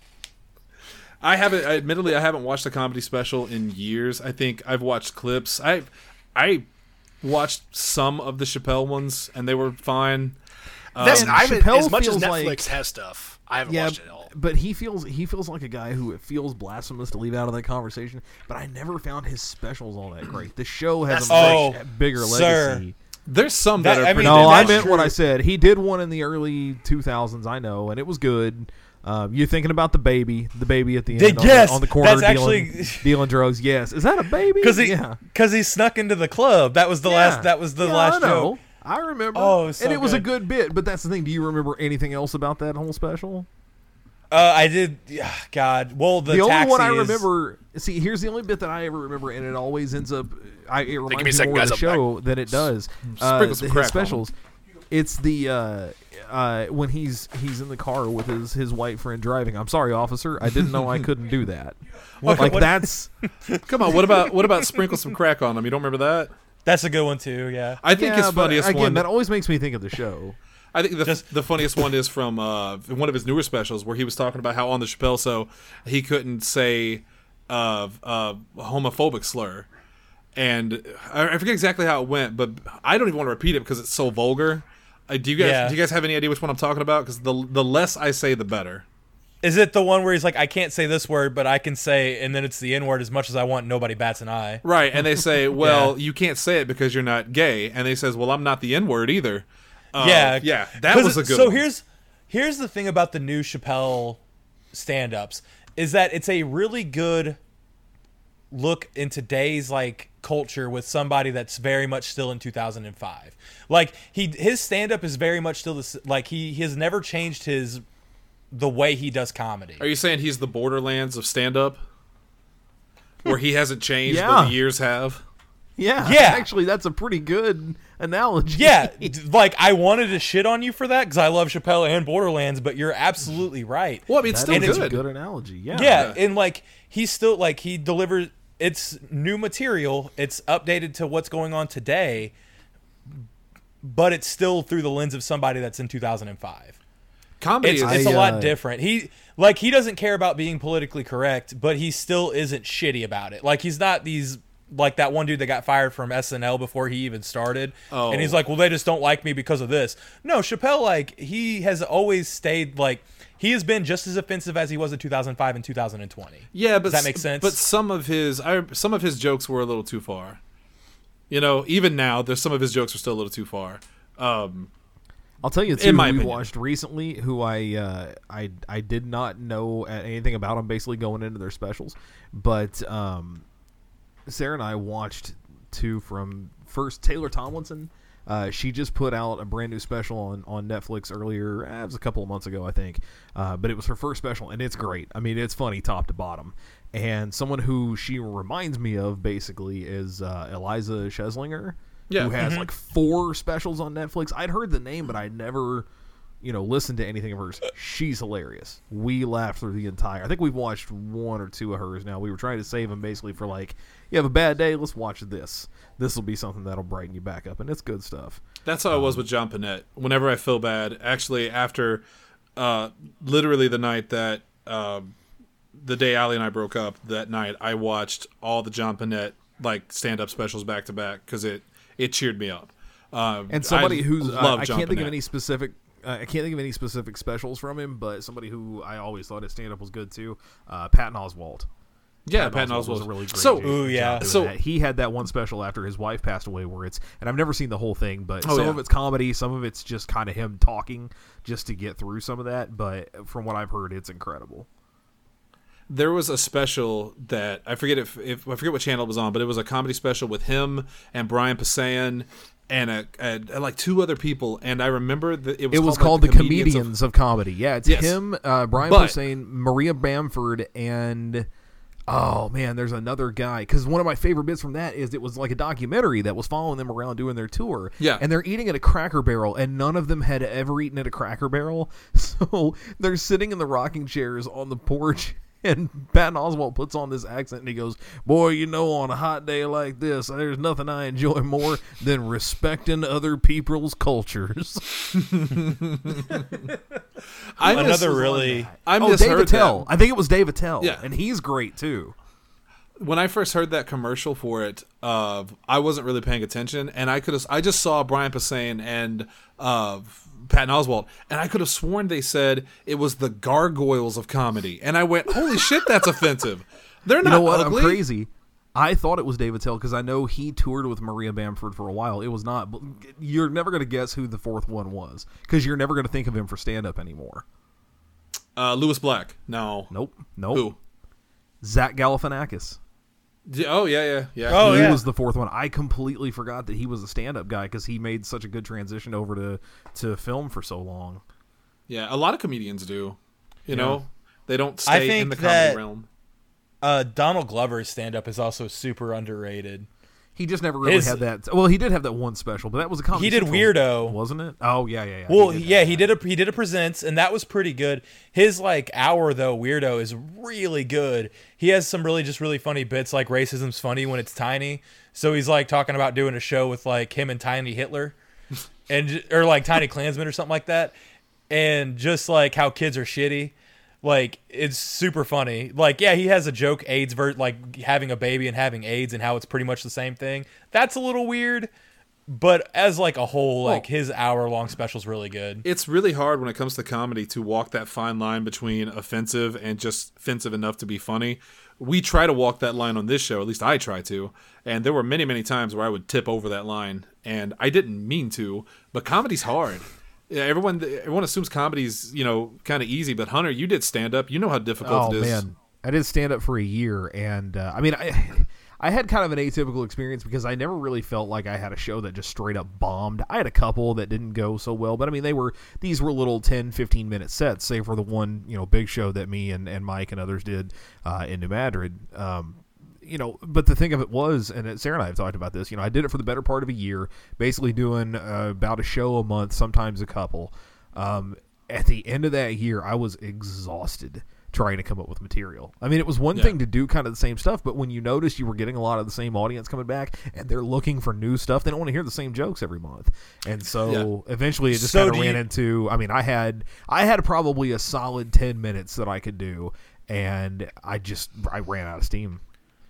Speaker 3: I haven't, admittedly, I haven't watched a comedy special in years. I think I've watched clips. I I watched some of the Chappelle ones, and they were fine.
Speaker 2: That's,
Speaker 1: And
Speaker 2: I haven't,
Speaker 1: Chappelle
Speaker 2: as much as
Speaker 1: feels
Speaker 2: Netflix
Speaker 1: like-
Speaker 2: has stuff, I haven't
Speaker 1: Yeah,
Speaker 2: watched it all.
Speaker 1: but he feels he feels like a guy who it feels blasphemous to leave out of that conversation. But I never found his specials all that great. The show has a
Speaker 5: That's-
Speaker 1: much
Speaker 5: Oh,
Speaker 1: bigger
Speaker 5: sir.
Speaker 1: legacy.
Speaker 3: There's some that,
Speaker 5: That-
Speaker 3: are
Speaker 5: I mean,
Speaker 3: pretty.
Speaker 1: No, I
Speaker 5: that's
Speaker 1: meant what
Speaker 5: true.
Speaker 1: I said. He did one in the early two thousands, I know, and it was good. Um, you're thinking about the baby, the baby at the end
Speaker 5: Did-
Speaker 1: on,
Speaker 5: yes,
Speaker 1: the, on the corner
Speaker 5: that's
Speaker 1: dealing,
Speaker 5: actually-
Speaker 1: dealing drugs. Yes, is that a baby?
Speaker 5: Because he
Speaker 1: yeah.
Speaker 5: because he snuck into the club. That was the
Speaker 1: Yeah.
Speaker 5: last. That was the
Speaker 1: Yeah,
Speaker 5: last
Speaker 1: I know.
Speaker 5: joke.
Speaker 1: I remember.
Speaker 5: Oh, it was so
Speaker 1: and it was a
Speaker 5: good.
Speaker 1: good bit. But that's the thing. Do you remember anything else about that whole special?
Speaker 5: Uh, I did. Yeah, God. Well, the,
Speaker 1: The, only
Speaker 5: taxi
Speaker 1: one I
Speaker 5: is-
Speaker 1: remember. See, here's the only bit that I ever remember, and it always ends up. I, it
Speaker 2: me a
Speaker 1: reminds me
Speaker 2: second,
Speaker 1: more of
Speaker 2: guys,
Speaker 1: the
Speaker 2: I'm
Speaker 1: show than it does. Uh,
Speaker 3: Sprinkle some
Speaker 1: his
Speaker 3: crack on
Speaker 1: specials. It's the uh, uh, when he's he's in the car with his, his white friend driving. I'm sorry, officer. I didn't know I couldn't do that.
Speaker 5: What-
Speaker 1: like
Speaker 5: what-
Speaker 1: that's
Speaker 3: Come on, what about what about sprinkle some crack on them? You don't remember that?
Speaker 5: That's a good one too. Yeah.
Speaker 3: I think
Speaker 1: yeah,
Speaker 3: his
Speaker 1: but
Speaker 3: funniest
Speaker 1: again,
Speaker 3: one.
Speaker 1: that always makes me think of the show.
Speaker 3: I think the
Speaker 5: Just-
Speaker 3: the funniest one is from uh, one of his newer specials where he was talking about how on the Chappelle Show he couldn't say uh, uh, homophobic slur, and I, I forget exactly how it went, but I don't even want to repeat it because it's so vulgar. Uh, do you guys
Speaker 5: Yeah.
Speaker 3: do you guys have any idea which one I'm talking about? Because the the less I say, the better.
Speaker 5: Is it the one where he's like, I can't say this word, but I can say, and then it's the N word as much as I want. Nobody bats an eye.
Speaker 3: Right, and they say, well,
Speaker 5: Yeah.
Speaker 3: you can't say it because you're not gay, and they says, well, I'm not the N word either. Uh,
Speaker 5: yeah,
Speaker 3: yeah, that
Speaker 5: 'Cause
Speaker 3: was a
Speaker 5: it-
Speaker 3: good
Speaker 5: So
Speaker 3: one.
Speaker 5: here's here's the thing about the new Chappelle stand-ups is that it's a really good look in today's like culture with somebody that's very much still in two thousand five. Like he his stand-up is very much still this, like he, he has never changed his the way he does comedy.
Speaker 3: Are you saying he's the Borderlands of stand-up, where he hasn't changed,
Speaker 1: Yeah.
Speaker 3: but the years have?
Speaker 1: Yeah,
Speaker 5: Yeah.
Speaker 1: Actually, that's a pretty good analogy.
Speaker 5: Yeah, d- like I wanted to shit on you for that because I love Chappelle and Borderlands, but you're absolutely right.
Speaker 3: Well, I mean, it's
Speaker 1: That
Speaker 3: still
Speaker 1: is
Speaker 3: good.
Speaker 1: a good analogy. Yeah.
Speaker 5: Yeah, and like he's still like he delivers. It's new material. It's updated to what's going on today, but it's still through the lens of somebody that's in two thousand five.
Speaker 3: Comedy
Speaker 5: It's,
Speaker 3: is
Speaker 5: it's a
Speaker 1: I,
Speaker 5: lot
Speaker 1: uh,
Speaker 5: different. He like he doesn't care about being politically correct, but he still isn't shitty about it. Like he's not these like that one dude that got fired from S N L before he even started,
Speaker 3: Oh.
Speaker 5: and he's like, "Well, they just don't like me because of this." No, Chappelle, like he has always stayed like he has been just as offensive as he was in two thousand five and two thousand twenty.
Speaker 3: Yeah, but
Speaker 5: Does that
Speaker 3: s-
Speaker 5: make sense?
Speaker 3: But some of his, I, some of his jokes were a little too far. You know, even now, there's some of his jokes are still a little too far. Um,
Speaker 1: I'll tell you
Speaker 3: In
Speaker 1: too.
Speaker 3: my
Speaker 1: Who we
Speaker 3: opinion.
Speaker 1: watched recently, who I uh, I I did not know anything about them. Basically, going into their specials, but um, Sarah and I watched two from first Taylor Tomlinson. Uh, she just put out a brand new special on, on Netflix earlier. Eh, it was a couple of months ago, I think. Uh, but it was her first special, and it's great. I mean, it's funny top to bottom. And someone who she reminds me of, basically, is uh, Eliza Schlesinger,
Speaker 3: Yeah.
Speaker 1: who has
Speaker 5: Mm-hmm.
Speaker 1: like four specials on Netflix. I'd heard the name, but I'd never, you know, listened to anything of hers. She's hilarious. We laughed through the entire. I think we've watched one or two of hers now. We were trying to save them basically for like, you have a bad day, let's watch this. This will be something that'll brighten you back up, and it's good stuff.
Speaker 3: That's how I was with John Panette. Whenever I feel bad, actually, after uh, literally the night that um, the day Allie and I broke up, that night I watched all the John Panette like stand-up specials back to back because it it cheered me up. Um,
Speaker 1: And somebody
Speaker 3: I
Speaker 1: who's uh,
Speaker 3: love
Speaker 1: I
Speaker 3: John
Speaker 1: can't think of
Speaker 3: Panette.
Speaker 1: any specific. Uh, I can't think of any specific specials from him, but somebody who I always thought his stand up was good too. Uh, Patton Oswalt.
Speaker 3: Yeah,
Speaker 1: Patton
Speaker 3: Patton
Speaker 1: Oswalt was
Speaker 3: Oswalt
Speaker 1: a really great.
Speaker 3: So,
Speaker 1: job
Speaker 5: Ooh, yeah.
Speaker 1: doing
Speaker 3: So-
Speaker 1: that. He had that one special after his wife passed away, where it's and I've never seen the whole thing, but
Speaker 3: Oh,
Speaker 1: some
Speaker 3: yeah.
Speaker 1: of it's comedy, some of it's just kind of him talking just to get through some of that. But from what I've heard, it's incredible.
Speaker 3: there was a special that I forget if, if I forget what channel it was on, but it was a comedy special with him and Brian Posehn and a, a, a- like two other people. And I remember that it was
Speaker 1: It was
Speaker 3: called,
Speaker 1: called
Speaker 3: like,
Speaker 1: the Comedians,
Speaker 3: of-
Speaker 1: of, Comedy. Yeah, it's
Speaker 3: Yes.
Speaker 1: him, uh, Brian
Speaker 3: But-
Speaker 1: Posehn, Maria Bamford, and oh man, there's another guy. Because one of my favorite bits from that is it was like a documentary that was following them around doing their tour.
Speaker 3: Yeah.
Speaker 1: and they're eating at a Cracker Barrel, and none of them had ever eaten at a Cracker Barrel. So they're sitting in the rocking chairs on the porch. And Patton Oswalt puts on this accent and he goes, "Boy, you know, on a hot day like this, there's nothing I enjoy more than respecting other people's cultures."
Speaker 3: I miss-
Speaker 5: Another really
Speaker 3: I
Speaker 1: Oh, Dave
Speaker 3: misheard
Speaker 1: Attell.
Speaker 3: that.
Speaker 1: I think it was Dave Attell.
Speaker 3: Yeah.
Speaker 1: And he's great too.
Speaker 3: When I first heard that commercial for it, uh, I wasn't really paying attention, and I could have I just saw Brian Posehn and uh, Patton Oswalt, and I could have sworn they said it was the gargoyles of comedy, and I went, "Holy shit, that's offensive!" They're
Speaker 1: You
Speaker 3: not
Speaker 1: know what?
Speaker 3: ugly.
Speaker 1: I'm crazy. I thought it was Dave Attell because I know he toured with Maria Bamford for a while. It was not. But you're never going to guess who the fourth one was because you're never going to think of him for stand-up anymore.
Speaker 3: Uh, Lewis Black, no,
Speaker 1: Nope. Nope.
Speaker 3: who?
Speaker 1: Zach Galifianakis.
Speaker 3: D- Oh yeah, yeah, yeah.
Speaker 5: Oh,
Speaker 1: he
Speaker 5: yeah.
Speaker 1: was the fourth one. I completely forgot that he was a stand-up guy because he made such a good transition over to, to film for so long.
Speaker 3: Yeah, a lot of comedians do. You
Speaker 1: Yeah.
Speaker 3: know, they don't
Speaker 5: I
Speaker 3: stay in
Speaker 5: think
Speaker 3: the comedy
Speaker 5: that-
Speaker 3: realm.
Speaker 5: uh, Donald Glover's stand up is also super underrated.
Speaker 1: He just never really
Speaker 5: His-
Speaker 1: had that. Well, he did have that one special, but that was a comedy.
Speaker 5: He did
Speaker 1: Central,
Speaker 5: Weirdo.
Speaker 1: wasn't it? Oh yeah, yeah, yeah.
Speaker 5: Well,
Speaker 1: did
Speaker 5: yeah,
Speaker 1: have
Speaker 5: he
Speaker 1: that.
Speaker 5: did a he did a presents, and that was pretty good. His like hour though, Weirdo is really good. He has some really just really funny bits. Like racism's funny when it's tiny. So he's like talking about doing a show with like him and Tiny Hitler, and j- or like Tiny Klansman or something like that, and just like how kids are shitty. Like it's super funny. Like yeah, he has a joke AIDS ver like having a baby and having AIDS and how it's pretty much the same thing. That's a little weird. But as like a whole, like his hour long special is really good.
Speaker 3: It's really hard when it comes to comedy to walk that fine line between offensive and just offensive enough to be funny. We try to walk that line on this show, at least I try to. And there were many, many times where I would tip over that line, and I didn't mean to. But comedy's hard. Yeah, everyone everyone assumes comedy's, you know, kind of easy. But Hunter, you did stand up. You know how difficult
Speaker 1: Oh
Speaker 3: it is.
Speaker 1: man, I did stand up for a year, and uh, I mean, I I had kind of an atypical experience because I never really felt like I had a show that just straight up bombed. I had a couple that didn't go so well, but I mean, they were these were little ten, fifteen minute sets, say for the one you know big show that me and, and Mike and others did uh, in New Madrid. Um, you know, but the thing of it was, and Sarah and I have talked about this, you know, I did it for the better part of a year, basically doing uh, about a show a month, sometimes a couple. Um, at the end of that year, I was exhausted trying to come up with material. I mean, it was one
Speaker 3: Yeah.
Speaker 1: thing to do kind of the same stuff, but when you notice you were getting a lot of the same audience coming back and they're looking for new stuff, they don't want to hear the same jokes every month. And so
Speaker 3: Yeah.
Speaker 1: eventually it just
Speaker 5: So
Speaker 1: kind of
Speaker 5: do
Speaker 1: ran
Speaker 5: you-
Speaker 1: into, I mean, I had I had probably a solid ten minutes that I could do, and I just I ran out of steam.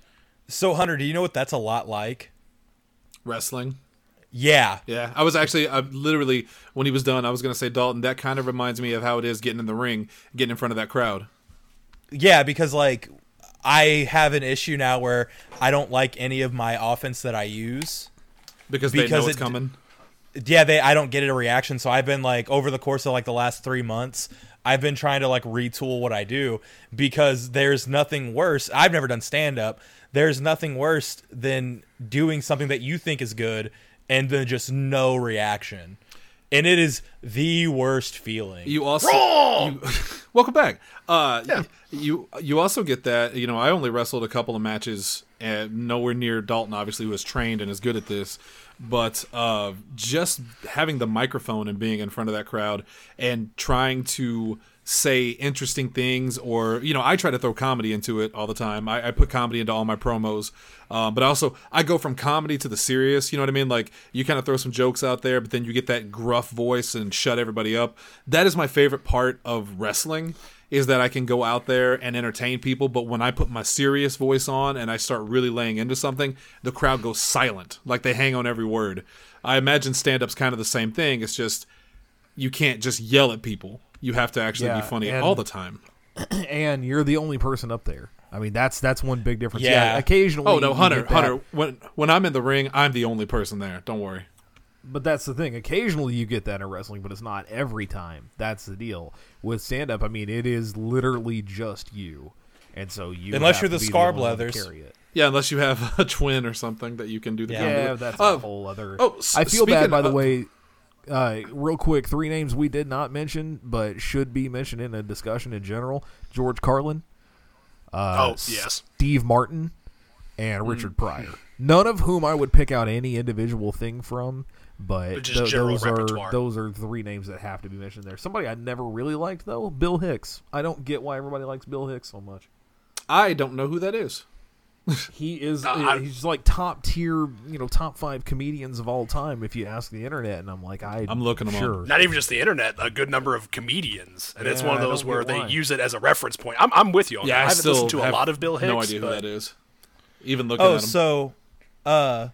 Speaker 5: So Hunter, do you know what that's a lot like?
Speaker 3: Wrestling.
Speaker 5: Yeah.
Speaker 3: Yeah, I was actually, I literally, when he was done, I was going to say, Dalton, that kind of reminds me of how it is getting in the ring, getting in front of that crowd.
Speaker 5: Yeah, because like I have an issue now where I don't like any of my offense that I use.
Speaker 3: Because they
Speaker 5: Because
Speaker 3: know it's
Speaker 5: it-
Speaker 3: coming.
Speaker 5: Yeah, they I don't get a reaction, so I've been like over the course of like the last three months, I've been trying to like retool what I do because there's nothing worse. I've never done stand up. There's nothing worse than doing something that you think is good and then just no reaction. And it is the worst feeling.
Speaker 3: You also, you, welcome back. Uh, yeah. You you also get that. You know, I only wrestled a couple of matches, and nowhere near Dalton, obviously, who is trained and is good at this. But uh, just having the microphone and being in front of that crowd and trying to say interesting things, or you know, I try to throw comedy into it all the time. I, I put comedy into all my promos, um, but also I go from comedy to the serious. You know what I mean? Like you kind of throw some jokes out there, but then you get that gruff voice and shut everybody up. That is my favorite part of wrestling. Is that I can go out there and entertain people, but when I put my serious voice on and I start really laying into something, the crowd goes silent, like they hang on every word. I imagine stand-up's kind of the same thing. It's just you can't just yell at people. You have to actually
Speaker 1: Yeah,
Speaker 3: be funny
Speaker 1: and-
Speaker 3: all the time.
Speaker 1: And you're the only person up there. I mean, that's that's one big difference.
Speaker 5: Yeah.
Speaker 1: occasionally.
Speaker 3: Oh no,
Speaker 1: you
Speaker 3: Hunter,
Speaker 1: get that,
Speaker 3: Hunter. When when I'm in the ring, I'm the only person there. Don't worry.
Speaker 1: But that's the thing. Occasionally you get that in wrestling, but it's not every time. That's the deal. With stand-up, I mean, it is literally just you. And so you
Speaker 5: Unless
Speaker 1: have
Speaker 5: you're
Speaker 1: to
Speaker 5: the
Speaker 1: be
Speaker 5: Scar
Speaker 1: only one to
Speaker 5: Brothers.
Speaker 1: carry it.
Speaker 3: Yeah, unless you have a twin or something that you can do the
Speaker 5: Yeah.
Speaker 3: comedy
Speaker 1: Yeah,
Speaker 3: with.
Speaker 1: that's
Speaker 3: Uh,
Speaker 1: a whole other...
Speaker 3: oh, s-
Speaker 1: I feel
Speaker 3: speaking
Speaker 1: bad, by the
Speaker 3: of-
Speaker 1: way, uh, real quick, three names we did not mention, but should be mentioned in a discussion in general. George Carlin. Uh,
Speaker 2: Oh, yes.
Speaker 1: Steve Martin. And
Speaker 3: Hmm.
Speaker 1: Richard Pryor. None of whom I would pick out any individual thing from, but
Speaker 2: But just
Speaker 1: th-
Speaker 2: general
Speaker 1: those are
Speaker 2: repertoire.
Speaker 1: those are three names that have to be mentioned there. Somebody I never really liked though, Bill Hicks. I don't get why everybody likes Bill Hicks so much.
Speaker 3: I don't know who that is.
Speaker 1: He is
Speaker 2: Uh, I-
Speaker 1: he's like top tier, you know, top five comedians of all time if you ask the internet, and I'm like, I
Speaker 3: I'm looking 'em up.
Speaker 1: sure.
Speaker 2: Not even just the internet, a good number of comedians, and it's
Speaker 1: Yeah,
Speaker 2: one of
Speaker 1: I
Speaker 2: those
Speaker 1: don't
Speaker 2: where
Speaker 1: get
Speaker 2: they
Speaker 1: why.
Speaker 2: use it as a reference point. I'm, I'm with you on
Speaker 3: Yeah,
Speaker 2: that. I
Speaker 3: I,
Speaker 2: haven't
Speaker 3: still
Speaker 2: listened to a
Speaker 3: have
Speaker 2: lot of Bill Hicks.
Speaker 3: no idea who
Speaker 2: but
Speaker 3: that is. Even looking
Speaker 5: Oh,
Speaker 3: at him.
Speaker 5: so, uh,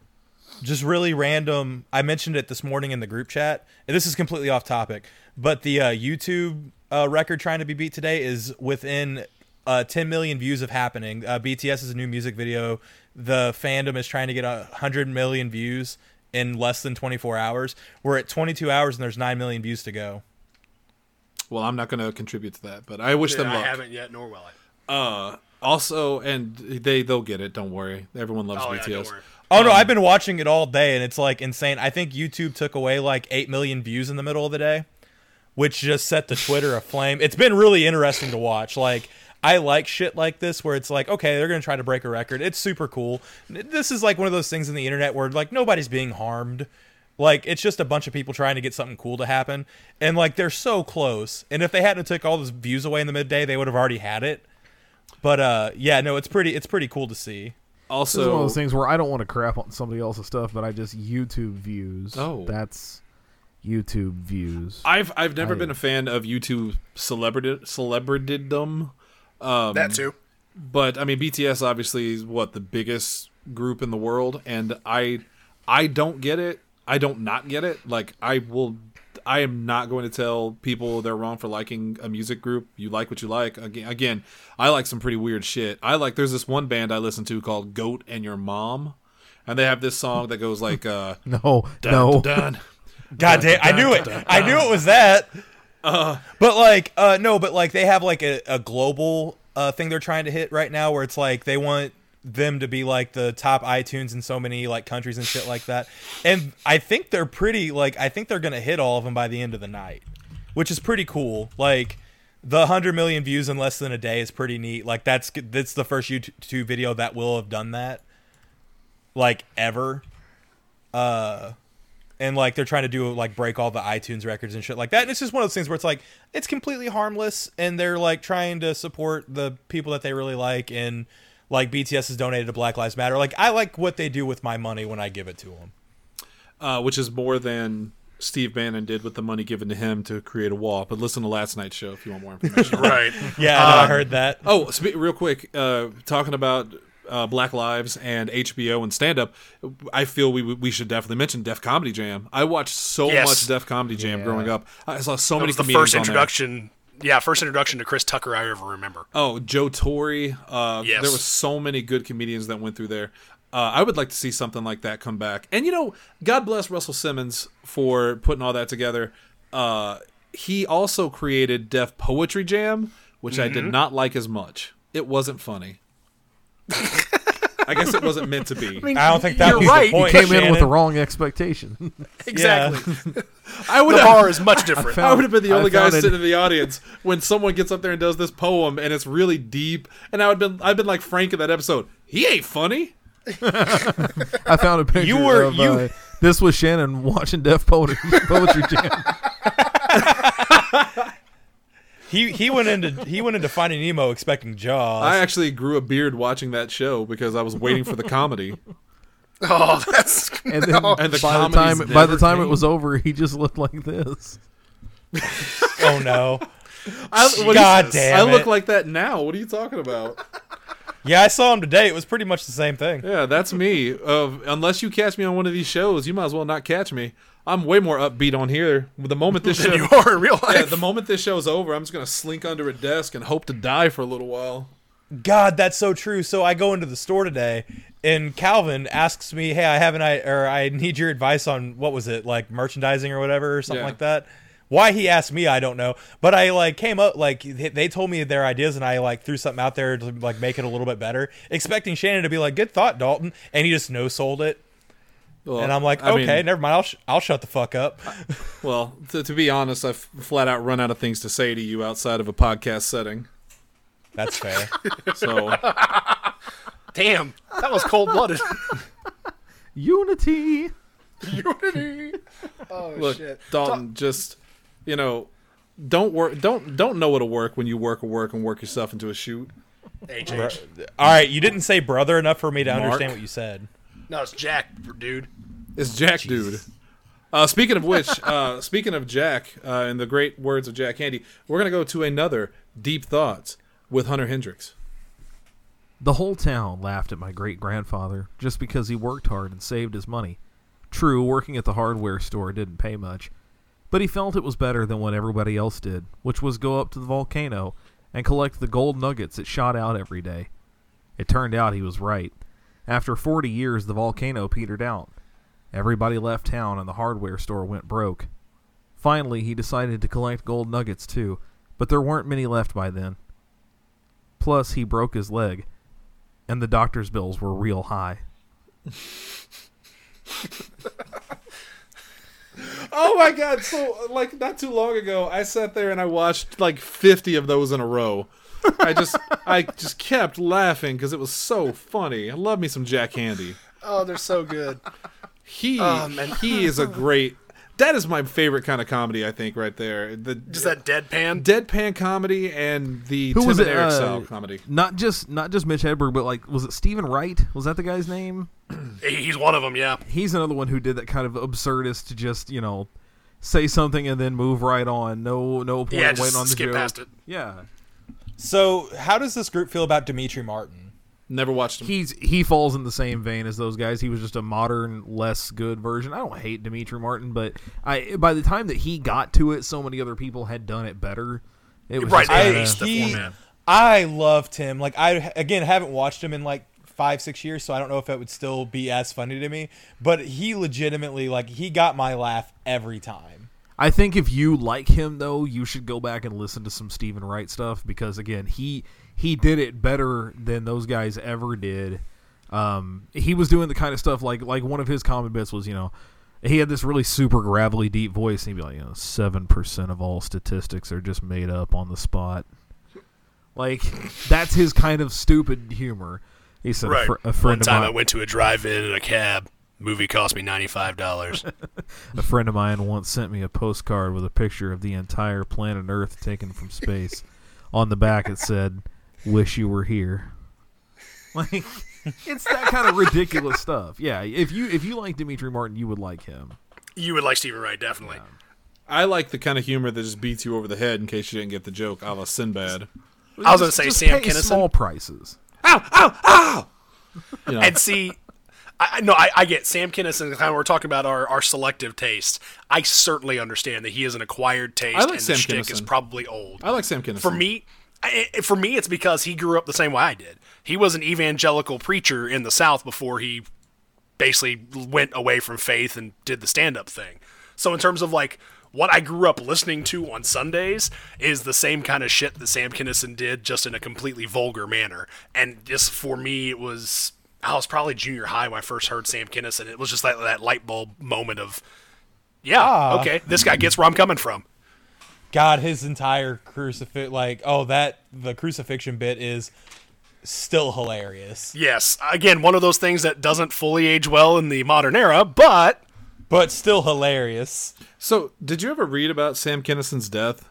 Speaker 5: just really random. I mentioned it this morning in the group chat, and this is completely off topic. But the uh, YouTube uh, record trying to be beat today is within uh, ten million views of happening. Uh, B T S is a new music video. The fandom is trying to get a hundred million views in less than twenty-four hours. We're at twenty-two hours, and there's nine million views to go.
Speaker 3: Well, I'm not going to contribute to that, but I wish
Speaker 2: Yeah,
Speaker 3: them
Speaker 2: I
Speaker 3: luck.
Speaker 2: haven't yet, nor will I.
Speaker 3: Uh, also, and they they'll get it. Don't worry. Everyone loves
Speaker 2: Oh, yeah,
Speaker 3: B T S.
Speaker 2: don't worry.
Speaker 5: Oh no, I've been watching it all day, and it's like insane. I think YouTube took away like eight million views in the middle of the day, which just set the Twitter aflame. It's been really interesting to watch. Like, I like shit like this where it's like, okay, they're gonna try to break a record. It's super cool. This is like one of those things in the internet where like nobody's being harmed. Like, it's just a bunch of people trying to get something cool to happen, and like they're so close. And if they hadn't took all those views away in the midday, they would have already had it. But uh, yeah, no, it's pretty. It's pretty cool to see.
Speaker 1: This is one of
Speaker 3: Also,
Speaker 1: those things where I don't want to crap on somebody else's stuff, but I just YouTube views.
Speaker 3: Oh.
Speaker 1: That's YouTube views.
Speaker 3: I've I've never
Speaker 1: I-
Speaker 3: been a fan of YouTube celebrity celebritydom. Um,
Speaker 2: That too.
Speaker 3: But I mean, B T S obviously is what the biggest group in the world, and I I don't get it. I don't not get it. Like I will, I am not going to tell people they're wrong for liking a music group. You like what you like. Again, again, I like some pretty weird shit. I like. There's this one band I listen to called Goat and Your Mom, and they have this song that goes like, uh,
Speaker 1: no,
Speaker 3: dun,
Speaker 1: no.
Speaker 3: dun, dun.
Speaker 5: God damn, I knew it. I knew it was that. Uh, but like, uh, no, but like they have like a, a global uh, thing they're trying to hit right now, where it's like they want them to be like the top iTunes in so many like countries and shit like that. And I think they're pretty like I think they're gonna hit all of them by the end of the night, which is pretty cool. Like The hundred million views in less than a day is pretty neat. Like that's that's the first YouTube video that will have done that, like ever. Uh, and like they're trying to do like break all the iTunes records and shit like that. And it's just one of those things where it's like it's completely harmless, and they're like trying to support the people that they really like. And like B T S has donated to Black Lives Matter. Like I like what they do with my money when I give it to them.
Speaker 3: Uh, which is more than Steve Bannon did with the money given to him to create a wall. But listen to last night's show if you want more information.
Speaker 2: Right.
Speaker 5: Yeah, no, I heard that.
Speaker 3: Oh, spe- real quick, uh, talking about uh, Black Lives and H B O and stand-up, I feel we we should definitely mention Def Comedy Jam. I watched so
Speaker 2: Yes.
Speaker 3: much Def Comedy Jam
Speaker 1: Yeah.
Speaker 3: growing up. I saw so
Speaker 2: That
Speaker 3: many
Speaker 2: was the
Speaker 3: comedians
Speaker 2: first
Speaker 3: on there.
Speaker 2: introduction. Yeah, first introduction to Chris Tucker I ever remember.
Speaker 3: Oh, Joe Torre. Uh,
Speaker 2: Yes.
Speaker 3: There were so many good comedians that went through there. Uh, I would like to see something like that come back. And, you know, God bless Russell Simmons for putting all that together. Uh, he also created Def Poetry Jam, which
Speaker 2: Mm-hmm.
Speaker 3: I did not like as much. It wasn't funny. I guess it wasn't meant to be.
Speaker 5: I don't think that
Speaker 2: You're
Speaker 5: was
Speaker 2: right.
Speaker 5: the point.
Speaker 1: Came in with
Speaker 5: Shannon.
Speaker 1: the wrong expectation.
Speaker 2: Exactly.
Speaker 3: I would
Speaker 2: The
Speaker 3: have,
Speaker 2: bar is much different.
Speaker 3: I would have been the
Speaker 1: I
Speaker 3: only guy
Speaker 1: found it-
Speaker 3: sitting in the audience when someone gets up there and does this poem and it's really deep. And I would been I've been like Frank in that episode. He ain't funny.
Speaker 1: I found a picture
Speaker 5: You were-
Speaker 1: of
Speaker 5: you-
Speaker 1: uh, this was Shannon watching Def Poetry, Poetry Jam.
Speaker 5: He he went into he went into Finding Nemo expecting Jaws.
Speaker 3: I actually grew a beard watching that show because I was waiting for the comedy.
Speaker 2: Oh, that's
Speaker 1: And then
Speaker 3: And the
Speaker 1: by the
Speaker 3: comedies
Speaker 1: time by the
Speaker 3: never
Speaker 1: time it
Speaker 3: came.
Speaker 1: was over, he just looked like this.
Speaker 5: Oh no!
Speaker 3: I, what
Speaker 5: God
Speaker 3: do you-
Speaker 5: damn
Speaker 3: I look
Speaker 5: it.
Speaker 3: like that now. What are you talking about?
Speaker 5: Yeah, I saw him today. It was pretty much the same thing.
Speaker 3: Yeah, that's me. Uh, unless you catch me on one of these shows, you might as well not catch me. I'm way more upbeat on here. The moment this show,
Speaker 2: than you are in real life.
Speaker 3: yeah, the moment this show's over, I'm just gonna slink under a desk and hope to die for a little while.
Speaker 5: God, that's so true. So I go into the store today, and Calvin asks me, "Hey, I have an I or I need your advice on what was it like merchandising or whatever or something
Speaker 3: Yeah.
Speaker 5: like that." Why he asked me, I don't know. But I like came up like they told me their ideas, and I like threw something out there to like make it a little bit better, expecting Shannon to be like, "Good thought, Dalton," and he just no sold it.
Speaker 3: Well,
Speaker 5: And I'm like,
Speaker 3: I
Speaker 5: okay,
Speaker 3: mean,
Speaker 5: never mind. I'll sh- I'll shut the fuck up.
Speaker 3: well, to, to be honest, I've flat out run out of things to say to you outside of a podcast setting.
Speaker 5: That's fair.
Speaker 3: So
Speaker 2: Damn, that was cold blooded.
Speaker 1: Unity.
Speaker 2: Unity. Oh
Speaker 3: look,
Speaker 2: shit.
Speaker 3: Dalton, just you know, don't work, don't don't know it'll work when you work a work and work yourself into a shoot.
Speaker 2: H H.
Speaker 5: All right, you didn't say brother enough for me to
Speaker 3: Mark?
Speaker 5: understand what you said.
Speaker 2: No, it's Jack, dude.
Speaker 3: It's Jack, dude. Uh, speaking of which, uh, speaking of Jack, uh, in the great words of Jack Handy, we're gonna go to another deep thoughts with Hunter Hendricks.
Speaker 1: The whole town laughed at my great-grandfather just because he worked hard and saved his money. True, working at the hardware store didn't pay much, but he felt it was better than what everybody else did, which was go up to the volcano and collect the gold nuggets it shot out every day. It turned out he was right. After forty years, the volcano petered out. Everybody left town and the hardware store went broke. Finally, he decided to collect gold nuggets too, but there weren't many left by then. Plus, he broke his leg, and the doctor's bills were real high.
Speaker 3: Oh my god, so like not too long ago I sat there and I watched like fifty of those in a row. I just I just kept laughing because it was so funny. I love me some Jack Handy.
Speaker 2: Oh, they're so good.
Speaker 3: He
Speaker 2: Oh, man.
Speaker 3: he is a great that is my favorite kind of comedy, I think, right there. The
Speaker 2: Just that deadpan.
Speaker 3: deadpan comedy and the
Speaker 1: Who
Speaker 3: Tim
Speaker 1: was
Speaker 3: and
Speaker 1: it?
Speaker 3: Eric
Speaker 1: uh,
Speaker 3: style comedy.
Speaker 1: Not just not just Mitch Hedberg, but like was it Stephen Wright? Was that the guy's name?
Speaker 2: He's one of them, yeah.
Speaker 1: He's another one who did that kind of absurdist to just, you know, say something and then move right on. No no point
Speaker 2: Yeah,
Speaker 1: in
Speaker 2: just
Speaker 1: waiting on the
Speaker 2: skip
Speaker 1: joke.
Speaker 2: past it.
Speaker 1: Yeah.
Speaker 5: So, how does this group feel about Dimitri Martin?
Speaker 3: Never watched him.
Speaker 1: He's he falls in the same vein as those guys. He was just a modern, less good version. I don't hate Dimitri Martin, but I by the time that he got to it, so many other people had done it better. It was
Speaker 2: Right,
Speaker 1: just
Speaker 2: they
Speaker 1: kinda-
Speaker 2: aced the
Speaker 5: he-
Speaker 2: format.
Speaker 5: I loved him. Like I again haven't watched him in like five, six years, so I don't know if it would still be as funny to me. But he legitimately like he got my laugh every time.
Speaker 1: I think if you like him, though, you should go back and listen to some Stephen Wright stuff because, again, he he did it better than those guys ever did. Um, he was doing the kind of stuff like like one of his common bits was, you know, he had this really super gravelly, deep voice. And he'd be like, you know, seven percent of all statistics are just made up on the spot. Like, that's his kind of stupid humor. He said,
Speaker 2: Right.
Speaker 1: a, fr- a friend
Speaker 2: One time
Speaker 1: of
Speaker 2: I
Speaker 1: mine,
Speaker 2: went to a drive-in in a cab. Movie cost me ninety-five dollars.
Speaker 1: a friend of mine once sent me a postcard with a picture of the entire planet Earth taken from space. On the back, it said, "Wish you were here." Like, it's that kind of ridiculous stuff. Yeah, if you if you like Dimitri Martin, you would like him.
Speaker 2: You would like Stephen Wright, definitely.
Speaker 3: I like the kind of humor that just beats you over the head in case you didn't get the joke, a la Sinbad.
Speaker 2: I was going to
Speaker 1: Just-
Speaker 2: say
Speaker 1: just
Speaker 2: Sam
Speaker 1: pay
Speaker 2: Kinison.
Speaker 1: small prices.
Speaker 3: You know,
Speaker 2: And see, I I- no, I, I get Sam Kinison. Kind of, we're talking about our, our selective taste. I certainly understand that he is an acquired taste,
Speaker 3: I like
Speaker 2: and
Speaker 3: Sam
Speaker 2: the shtick is
Speaker 3: Kinison.
Speaker 2: probably old.
Speaker 3: I like Sam Kinison.
Speaker 2: For me, I, it- for me, it's because he grew up the same way I did. He was an evangelical preacher in the South before he basically went away from faith and did the stand-up thing. So in terms of like what I grew up listening to on Sundays is the same kind of shit that Sam Kinison did, just in a completely vulgar manner. And just for me, it was I was probably junior high when I first heard Sam Kinison. It was just like that light bulb moment of, yeah,
Speaker 5: Ah.
Speaker 2: okay, this guy gets where I'm coming from.
Speaker 5: God, his entire crucifix, like, oh, that the crucifixion bit is still hilarious,
Speaker 2: Yes, again, one of those things that doesn't fully age well in the modern era, but
Speaker 5: but still hilarious.
Speaker 3: So, did you ever read about Sam Kinnison's death?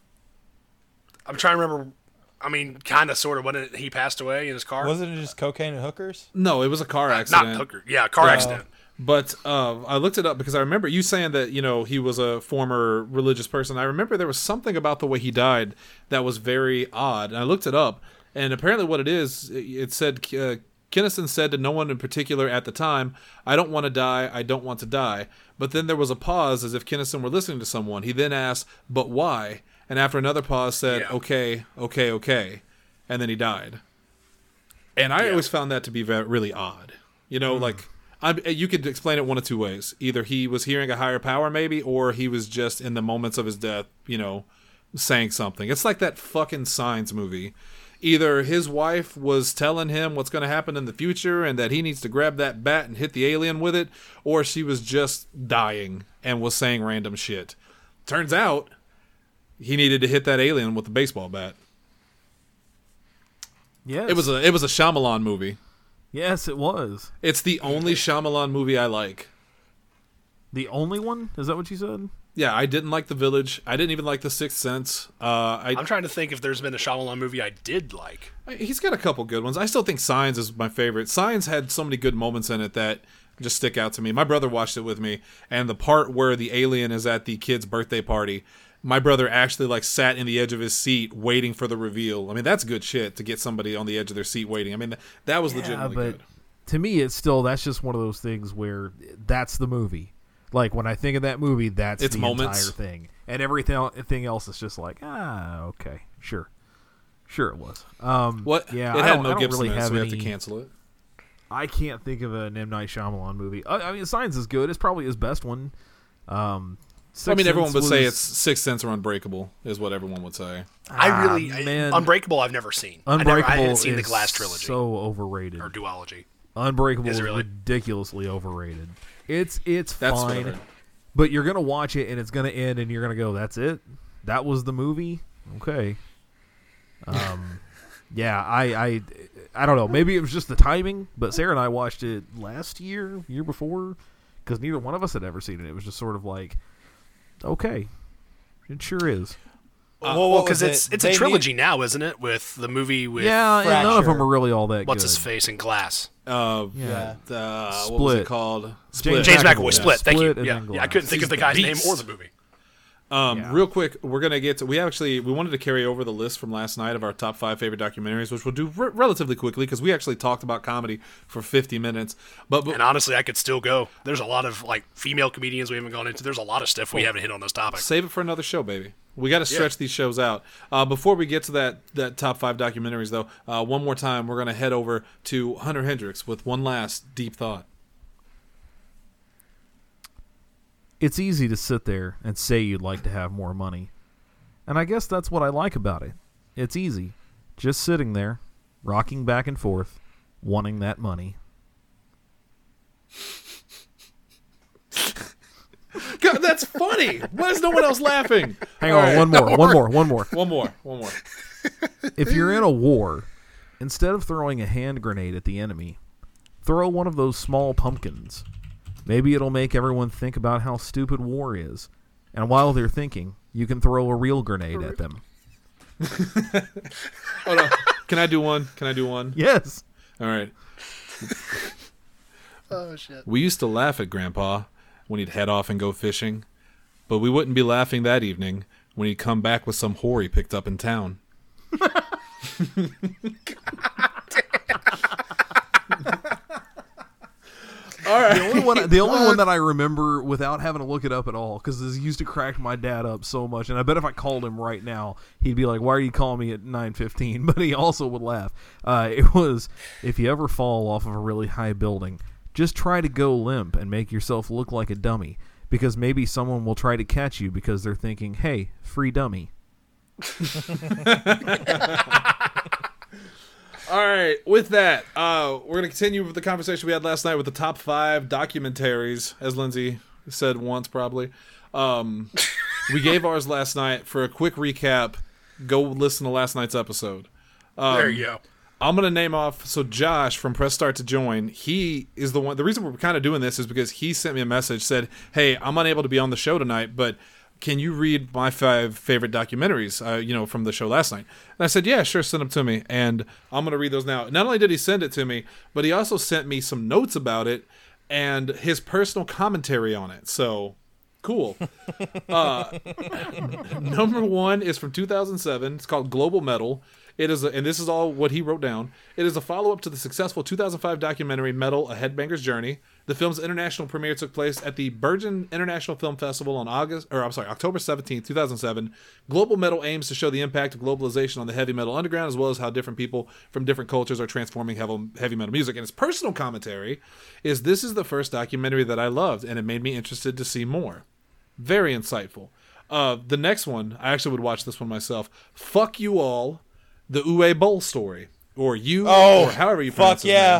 Speaker 2: I'm trying to remember. I mean, kind of, sort of, when it, he passed away in his car.
Speaker 5: Wasn't it just cocaine and hookers?
Speaker 3: No, it was a car accident.
Speaker 2: Not hooker. Yeah, car accident.
Speaker 3: But uh, I looked it up because I remember you saying that, you know, he was a former religious person. I remember there was something about the way he died that was very odd. And I looked it up, and apparently what it is, it said, uh, Kinnison said to no one in particular at the time, "I don't want to die, I don't want to die." But then there was a pause as if Kinnison were listening to someone. He then asked, "But why?" And after another pause said,
Speaker 2: Yeah.
Speaker 3: "Okay, okay, okay." And then he died. And I
Speaker 2: Yeah.
Speaker 3: always found that to be very, really odd. You know, like, I'm, you could explain it one of two ways. Either he was hearing a higher power, maybe, or he was just in the moments of his death, you know, saying something. It's like that fucking Signs movie. Either his wife was telling him what's going to happen in the future and that he needs to grab that bat and hit the alien with it, or she was just dying and was saying random shit. Turns out, he needed to hit that alien with the baseball bat.
Speaker 1: Yes.
Speaker 3: It was a it was a Shyamalan movie.
Speaker 1: Yes, it was.
Speaker 3: It's the only Shyamalan movie I like.
Speaker 1: The only one? Is that what you said?
Speaker 3: Yeah, I didn't like The Village. I didn't even like The Sixth Sense. Uh, I,
Speaker 2: I'm trying to think if there's been a Shyamalan movie I did like.
Speaker 3: he's got a couple good ones. I still think Signs is my favorite. Signs had so many good moments in it that just stick out to me. My brother watched it with me, and the part where the alien is at the kid's birthday party, my brother actually like sat in the edge of his seat waiting for the reveal. I mean, that's good shit to get somebody on the edge of their seat waiting. I mean, that, that was
Speaker 1: Yeah,
Speaker 3: legitimately
Speaker 1: but
Speaker 3: good.
Speaker 1: to me, it's still, that's just one of those things where that's the movie. Like, when I think of that movie, that's
Speaker 3: It's
Speaker 1: the
Speaker 3: moments.
Speaker 1: entire thing. And everything el- everything else is just like, ah, okay, sure. Sure it was. Um,
Speaker 3: What?
Speaker 1: Yeah,
Speaker 3: it
Speaker 1: I
Speaker 3: had
Speaker 1: don't,
Speaker 3: no
Speaker 1: I don't
Speaker 3: Gibson
Speaker 1: really
Speaker 3: in it,
Speaker 1: have
Speaker 3: so we
Speaker 1: any,
Speaker 3: have to cancel it.
Speaker 1: I can't think of an M. Night Shyamalan movie. I, I mean, Signs is good. It's probably his best one. Um,
Speaker 3: I mean,
Speaker 1: Sixth
Speaker 3: everyone would
Speaker 1: Sense
Speaker 3: say
Speaker 1: was-
Speaker 3: it's Sixth Sense or Unbreakable is what everyone would say.
Speaker 2: I
Speaker 1: Ah,
Speaker 2: really I-
Speaker 1: man.
Speaker 2: Unbreakable. I've never seen.
Speaker 1: Unbreakable
Speaker 2: I, never, I haven't seen the
Speaker 1: is
Speaker 2: Glass trilogy
Speaker 1: so overrated.
Speaker 2: or duology.
Speaker 1: Unbreakable
Speaker 2: Is
Speaker 1: is
Speaker 2: it really?
Speaker 1: ridiculously overrated. It's it's
Speaker 3: That's what I
Speaker 1: fine,
Speaker 3: heard.
Speaker 1: but you're gonna watch it and it's gonna end and you're gonna go, "That's it? That was the movie? Okay." Um, yeah, I I I don't know. Maybe it was just the timing, but Sarah and I watched it last year, year before, because neither one of us had ever seen it. It was just sort of like, okay, it sure is.
Speaker 5: Well,
Speaker 2: Well,
Speaker 5: what
Speaker 2: because
Speaker 5: was
Speaker 2: it's
Speaker 5: it?
Speaker 2: it's
Speaker 5: They
Speaker 2: a
Speaker 5: need-
Speaker 2: trilogy now, isn't it? With the movie with
Speaker 1: Yeah, and none of
Speaker 5: Fracture.
Speaker 1: them are really all that
Speaker 2: what's
Speaker 1: good.
Speaker 2: his face in Glass.
Speaker 3: Uh,
Speaker 1: Yeah.
Speaker 3: uh, what was
Speaker 1: Split.
Speaker 3: it called?
Speaker 1: James
Speaker 3: Split.
Speaker 2: James
Speaker 1: McAvoy.
Speaker 2: McAvoy.
Speaker 1: Yeah.
Speaker 2: Split. Thank
Speaker 1: Split
Speaker 2: you.
Speaker 1: and
Speaker 2: Yeah,
Speaker 1: then
Speaker 2: yeah. I couldn't think
Speaker 3: He's
Speaker 2: of the
Speaker 3: the
Speaker 2: guy's name
Speaker 3: beast.
Speaker 2: or the movie.
Speaker 3: Um,
Speaker 1: Yeah.
Speaker 3: Real quick, we're gonna get to. We actually we wanted to carry over the list from last night of our top five favorite documentaries, which we'll do re- relatively quickly because we actually talked about comedy for fifty minutes. But, but
Speaker 2: And honestly, I could still go. There's a lot of like female comedians we haven't gone into. There's a lot of stuff we haven't hit on those topics.
Speaker 3: save it for another show, baby. We got to stretch these shows out. Uh, before we get to that that top five documentaries, though, uh, one more time, we're gonna head over to Hunter Hendricks with one last deep thought.
Speaker 1: It's easy to sit there and say you'd like to have more money. And I guess that's what I like about it. It's easy. Just sitting there, rocking back and forth, wanting that money.
Speaker 3: God, that's funny. Why is no one else laughing?
Speaker 1: Hang
Speaker 3: All
Speaker 1: on,
Speaker 3: right.
Speaker 1: one more, one more, one more.
Speaker 3: One more. One more.
Speaker 1: If you're in a war, instead of throwing a hand grenade at the enemy, throw one of those small pumpkins. Maybe it'll make everyone think about how stupid war is. And while they're thinking, you can throw a real grenade at them.
Speaker 3: Hold on. Can I do one? Can I do one?
Speaker 1: Yes.
Speaker 3: All right.
Speaker 6: Oh, shit.
Speaker 3: We used to laugh at Grandpa when he'd head off and go fishing, but we wouldn't be laughing that evening when he'd come back with some whore he picked up in town. All right.
Speaker 1: The only one, the only one that I remember without having to look it up at all, because this used to crack my dad up so much, and I bet if I called him right now, he'd be like, "Why are you calling me at nine fifteen?" But he also would laugh. Uh, it was, if you ever fall off of a really high building, just try to go limp and make yourself look like a dummy, because maybe someone will try to catch you because they're thinking, "Hey, free dummy."
Speaker 3: All right, with that, uh, we're going to continue with the conversation we had last night with the top five documentaries, as Lindsay said once probably. Um, we gave ours last night. For a quick recap, go listen to last night's episode. Um,
Speaker 2: There you go.
Speaker 3: I'm going to name off, so Josh from Press Start to Join, he is the one, the reason we're kind of doing this is because he sent me a message, said, "Hey, I'm unable to be on the show tonight, but can you read my five favorite documentaries, uh, you know, from the show last night?" And I said, "Yeah, sure, send them to me." And I'm going to read those now. Not only did he send it to me, but he also sent me some notes about it and his personal commentary on it. So, cool. uh, number one is from two thousand seven. It's called Global Metal. It is, a, and this is all what he wrote down. It is a follow-up to the successful two thousand five documentary Metal: A Headbanger's Journey. The film's international premiere took place at the Bergen International Film Festival on August, or I'm sorry, October seventeenth, two thousand seven. Global Metal aims to show the impact of globalization on the heavy metal underground, as well as how different people from different cultures are transforming heavy, heavy metal music. And his personal commentary is, "This is the first documentary that I loved, and it made me interested to see more." Very insightful. Uh, the next one, I actually would watch this one myself. Fuck You All, the Uwe Boll story, or you,
Speaker 5: Oh,
Speaker 3: or however you pronounce
Speaker 5: fuck
Speaker 3: his
Speaker 5: yeah.
Speaker 3: name.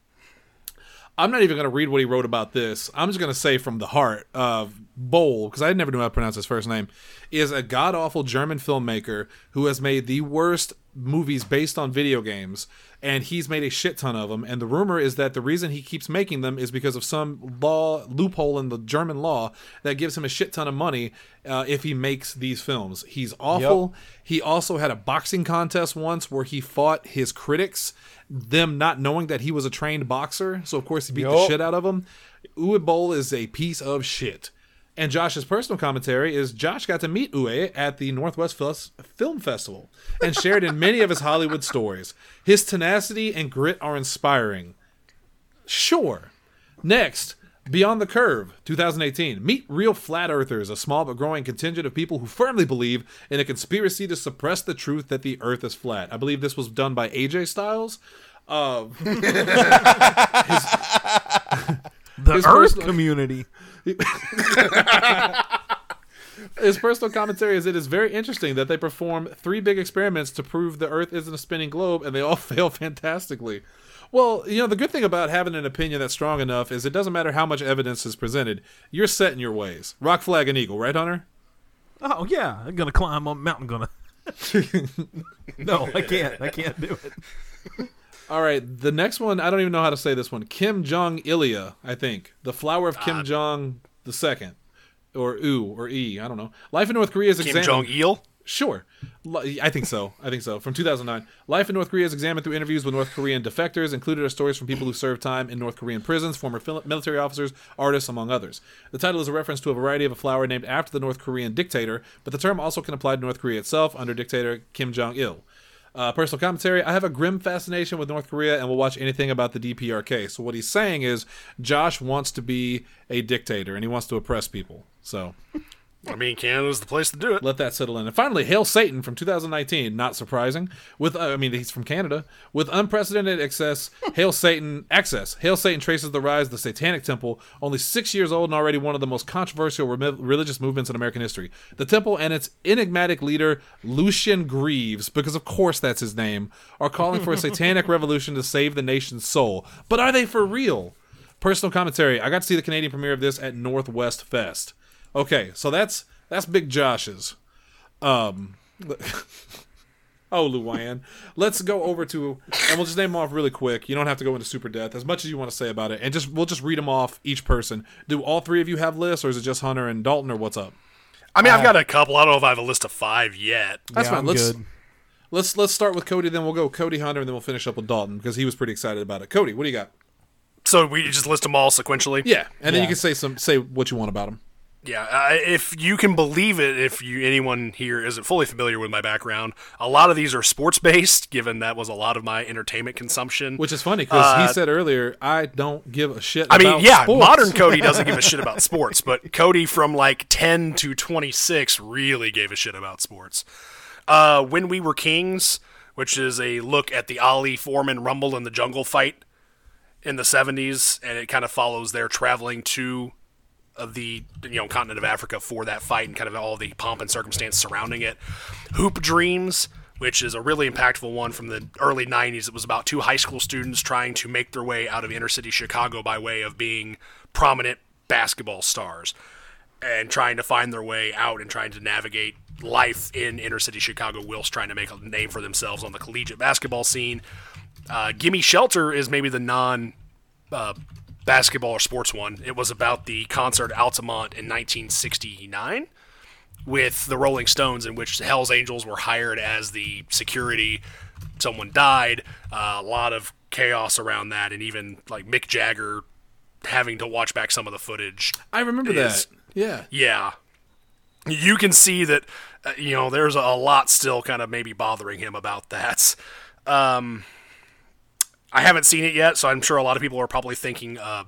Speaker 3: I'm not even going to read what he wrote about this. I'm just going to say from the heart of Boll, because I never knew how to pronounce his first name, is a god-awful German filmmaker who has made the worst movies based on video games, and he's made a shit ton of them. And the rumor is that the reason he keeps making them is because of some law loophole in the German law that gives him a shit ton of money uh, if he makes these films. He's awful. Yep. He also had a boxing contest once where he fought his critics, them not knowing that he was a trained boxer. So, of course, he beat
Speaker 5: Yep.
Speaker 3: the shit out of them. Uwe Boll is a piece of shit. And Josh's personal commentary is Josh got to meet Uwe at the Northwest Fes- Film Festival and shared in many of his Hollywood stories. His tenacity and grit are inspiring. Sure. Next, Beyond the Curve, two thousand eighteen. Meet Real Flat Earthers, a small but growing contingent of people who firmly believe in a conspiracy to suppress the truth that the Earth is flat. I believe this was done by A J Styles. Uh, his,
Speaker 1: The
Speaker 3: His
Speaker 1: Earth
Speaker 3: personal-
Speaker 1: community.
Speaker 3: His personal commentary is, "It is very interesting that they perform three big experiments to prove the Earth isn't a spinning globe, and they all fail fantastically." Well, you know, the good thing about having an opinion that's strong enough is it doesn't matter how much evidence is presented. You're set in your ways. Rock, flag, and eagle, right, Hunter?
Speaker 1: Oh yeah, I'm gonna climb on a mountain. Gonna. No, I can't. I can't do it.
Speaker 3: All right, the next one, I don't even know how to say this one. Kim Jong-ilia, I think. The Flower of Kim
Speaker 2: Uh,
Speaker 3: Jong the Second. Or U, or E, I don't know. Life in North Korea is
Speaker 2: Kim
Speaker 3: examined...
Speaker 2: Jong Il.
Speaker 3: Sure. Li- I think so. I think so. From two thousand nine. Life in North Korea is examined through interviews with North Korean defectors. Included are stories from people who served time in North Korean prisons, former fil- military officers, artists, among others. The title is a reference to a variety of a flower named after the North Korean dictator, but the term also can apply to North Korea itself under dictator Kim Jong-il. Uh, personal commentary, I have a grim fascination with North Korea and will watch anything about the D P R K. So what he's saying is Josh wants to be a dictator and he wants to oppress people. So...
Speaker 2: I mean, Canada's the place to do it.
Speaker 3: let that settle in. And finally, Hail Satan from two thousand nineteen. Not surprising. With uh, I mean, he's from Canada. With unprecedented excess, Hail Satan excess. Hail Satan traces the rise of the Satanic Temple, only six years old and already one of the most controversial remi- religious movements in American history. The temple and its enigmatic leader, Lucian Greaves, because of course that's his name, are calling for a satanic revolution to save the nation's soul. But are they for real? Personal commentary. I got to see the Canadian premiere of this at Northwest Fest. Okay, so that's that's Big Josh's. Um, oh, Luann. Let's go over to, and we'll just name them off really quick. You don't have to go into super depth as much as you want to say about it, and just we'll just read them off each person. Do all three of you have lists, or is it just Hunter and Dalton, or what's up?
Speaker 2: I mean, I've got a couple. I don't know if I have a list of five yet.
Speaker 3: That's
Speaker 1: Yeah,
Speaker 3: fine.
Speaker 1: I'm
Speaker 3: Let's
Speaker 1: good.
Speaker 3: let's let's start with Cody, then we'll go Cody, Hunter, and then we'll finish up with Dalton because he was pretty excited about it. Cody, what do you got?
Speaker 2: So we just list them all sequentially?
Speaker 3: Yeah, and then
Speaker 5: Yeah.
Speaker 3: you can say some say what you want about them.
Speaker 2: Yeah, uh, if you can believe it, if you anyone here isn't fully familiar with my background, a lot of these are sports-based, given that was a lot of my entertainment consumption.
Speaker 3: Which is funny because
Speaker 2: Uh,
Speaker 3: he said earlier, I don't give a shit
Speaker 2: I mean,
Speaker 3: about
Speaker 2: yeah,
Speaker 3: sports.
Speaker 2: modern Cody doesn't give a shit about sports, but Cody from like ten to twenty-six really gave a shit about sports. Uh, When We Were Kings, which is a look at the Ali Foreman Rumble in the Jungle fight in the seventies, and it kind of follows their traveling to uh, the you know continent of Africa for that fight and kind of all the pomp and circumstance surrounding it. Hoop Dreams, which is a really impactful one from the early nineties. It was about two high school students trying to make their way out of inner city Chicago by way of being prominent basketball stars and trying to find their way out and trying to navigate life in inner city Chicago whilst trying to make a name for themselves on the collegiate basketball scene. Uh, Gimme Shelter is maybe the non uh, basketball or sports one. It was about the concert Altamont in nineteen sixty-nine with the Rolling Stones, in which the Hells Angels were hired as the security. Someone died. Uh, a lot of chaos around that, and even like Mick Jagger having to watch back some of the footage.
Speaker 3: I remember
Speaker 2: is-
Speaker 3: that. Yeah.
Speaker 2: Yeah. You can see that, uh, you know, there's a lot still kind of maybe bothering him about that. Um, I haven't seen it yet, so I'm sure a lot of people are probably thinking uh,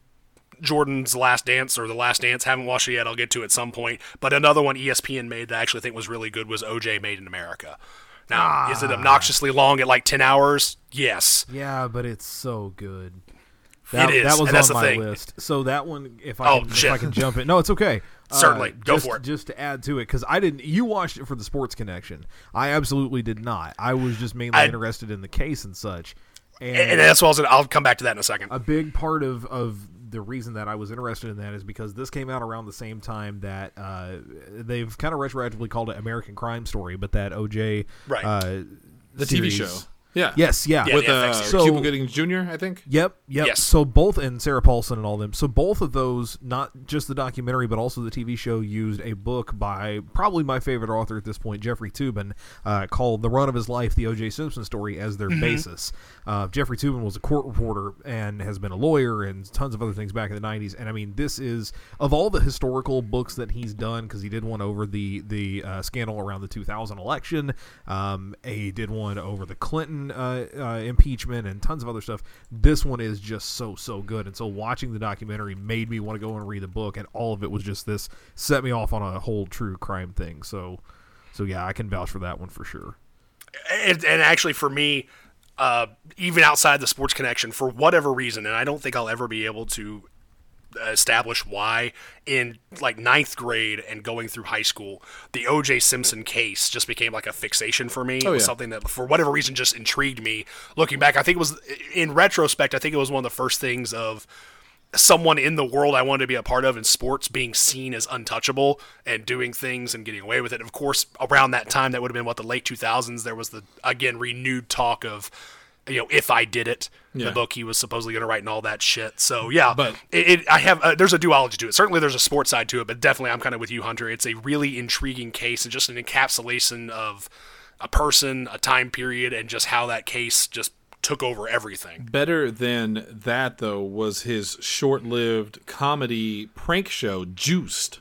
Speaker 2: Jordan's Last Dance or The Last Dance. Haven't watched it yet. I'll get to it at some point. But another one E S P N made that I actually think was really good was O J Made in America. Now, is it obnoxiously long at like ten hours? Yes.
Speaker 1: Yeah, but it's so good. That,
Speaker 2: It is,
Speaker 1: that was
Speaker 2: and that's
Speaker 1: on
Speaker 2: the
Speaker 1: my
Speaker 2: thing.
Speaker 1: list. So that one, if I
Speaker 2: Oh,
Speaker 1: can, if
Speaker 2: shit.
Speaker 1: I can jump in, no, it's okay. Uh,
Speaker 2: Certainly. Go
Speaker 1: just,
Speaker 2: for it.
Speaker 1: Just to add to it, because I didn't. You watched it for the sports connection. I absolutely did not. I was just mainly
Speaker 2: I-
Speaker 1: interested in the case and such. And,
Speaker 2: And as well as I'll come back to that in a second.
Speaker 1: a big part of, of the reason that I was interested in that is because this came out around the same time that uh, they've kind of retroactively called it American Crime Story, but that O J
Speaker 2: Right.
Speaker 1: uh,
Speaker 3: The T V
Speaker 1: series-
Speaker 3: show. Yeah.
Speaker 1: Yes, yeah.
Speaker 2: Yeah,
Speaker 3: With
Speaker 2: the
Speaker 3: uh,
Speaker 2: F X
Speaker 1: series.
Speaker 3: Cuba
Speaker 1: So-
Speaker 3: Gooding Junior, I think.
Speaker 1: Yep, yep.
Speaker 2: Yes.
Speaker 1: So both, and Sarah Paulson and all them. So both of those, not just the documentary, but also the T V show, used a book by probably my favorite author at this point, Jeffrey Toobin, uh, called "The Run of His Life: The O J Simpson Story" as their basis. Uh, Jeffrey Toobin was a court reporter and has been a lawyer and tons of other things back in the nineties. And I mean, this is of all the historical books that he's done, because he did one over the the uh, scandal around the two thousand election. Um, he did one over the Clinton uh, uh, impeachment and tons of other stuff. This one is just so so good, and so watching the documentary made me want to go and read the book, and all of it was just this set me off on a whole true crime thing. So so yeah, I can vouch for that one for sure.
Speaker 2: and, and actually for me, uh, even outside the sports connection, for whatever reason, and I don't think I'll ever be able to establish why, in like ninth grade and going through high school, the O J Simpson case just became like a fixation for me.
Speaker 3: Oh,
Speaker 2: It was
Speaker 3: yeah.
Speaker 2: something that for whatever reason just intrigued me. Looking back, I think it was, in retrospect, I think it was one of the first things of someone in the world I wanted to be a part of in sports being seen as untouchable and doing things and getting away with it. Of course, around that time, that would have been what, the late two thousands, there was the, again, renewed talk of, you know, If I Did It,
Speaker 3: Yeah.
Speaker 2: the book he was supposedly going to write and all that shit. So yeah,
Speaker 3: But-
Speaker 2: it, it I have uh, there's a duology to it. Certainly there's a sports side to it, but definitely I'm kind of with you, Hunter. It's a really intriguing case and just an encapsulation of a person, a time period, and just how that case just took over everything.
Speaker 3: Better than that, though, was his short-lived comedy prank show, Juiced.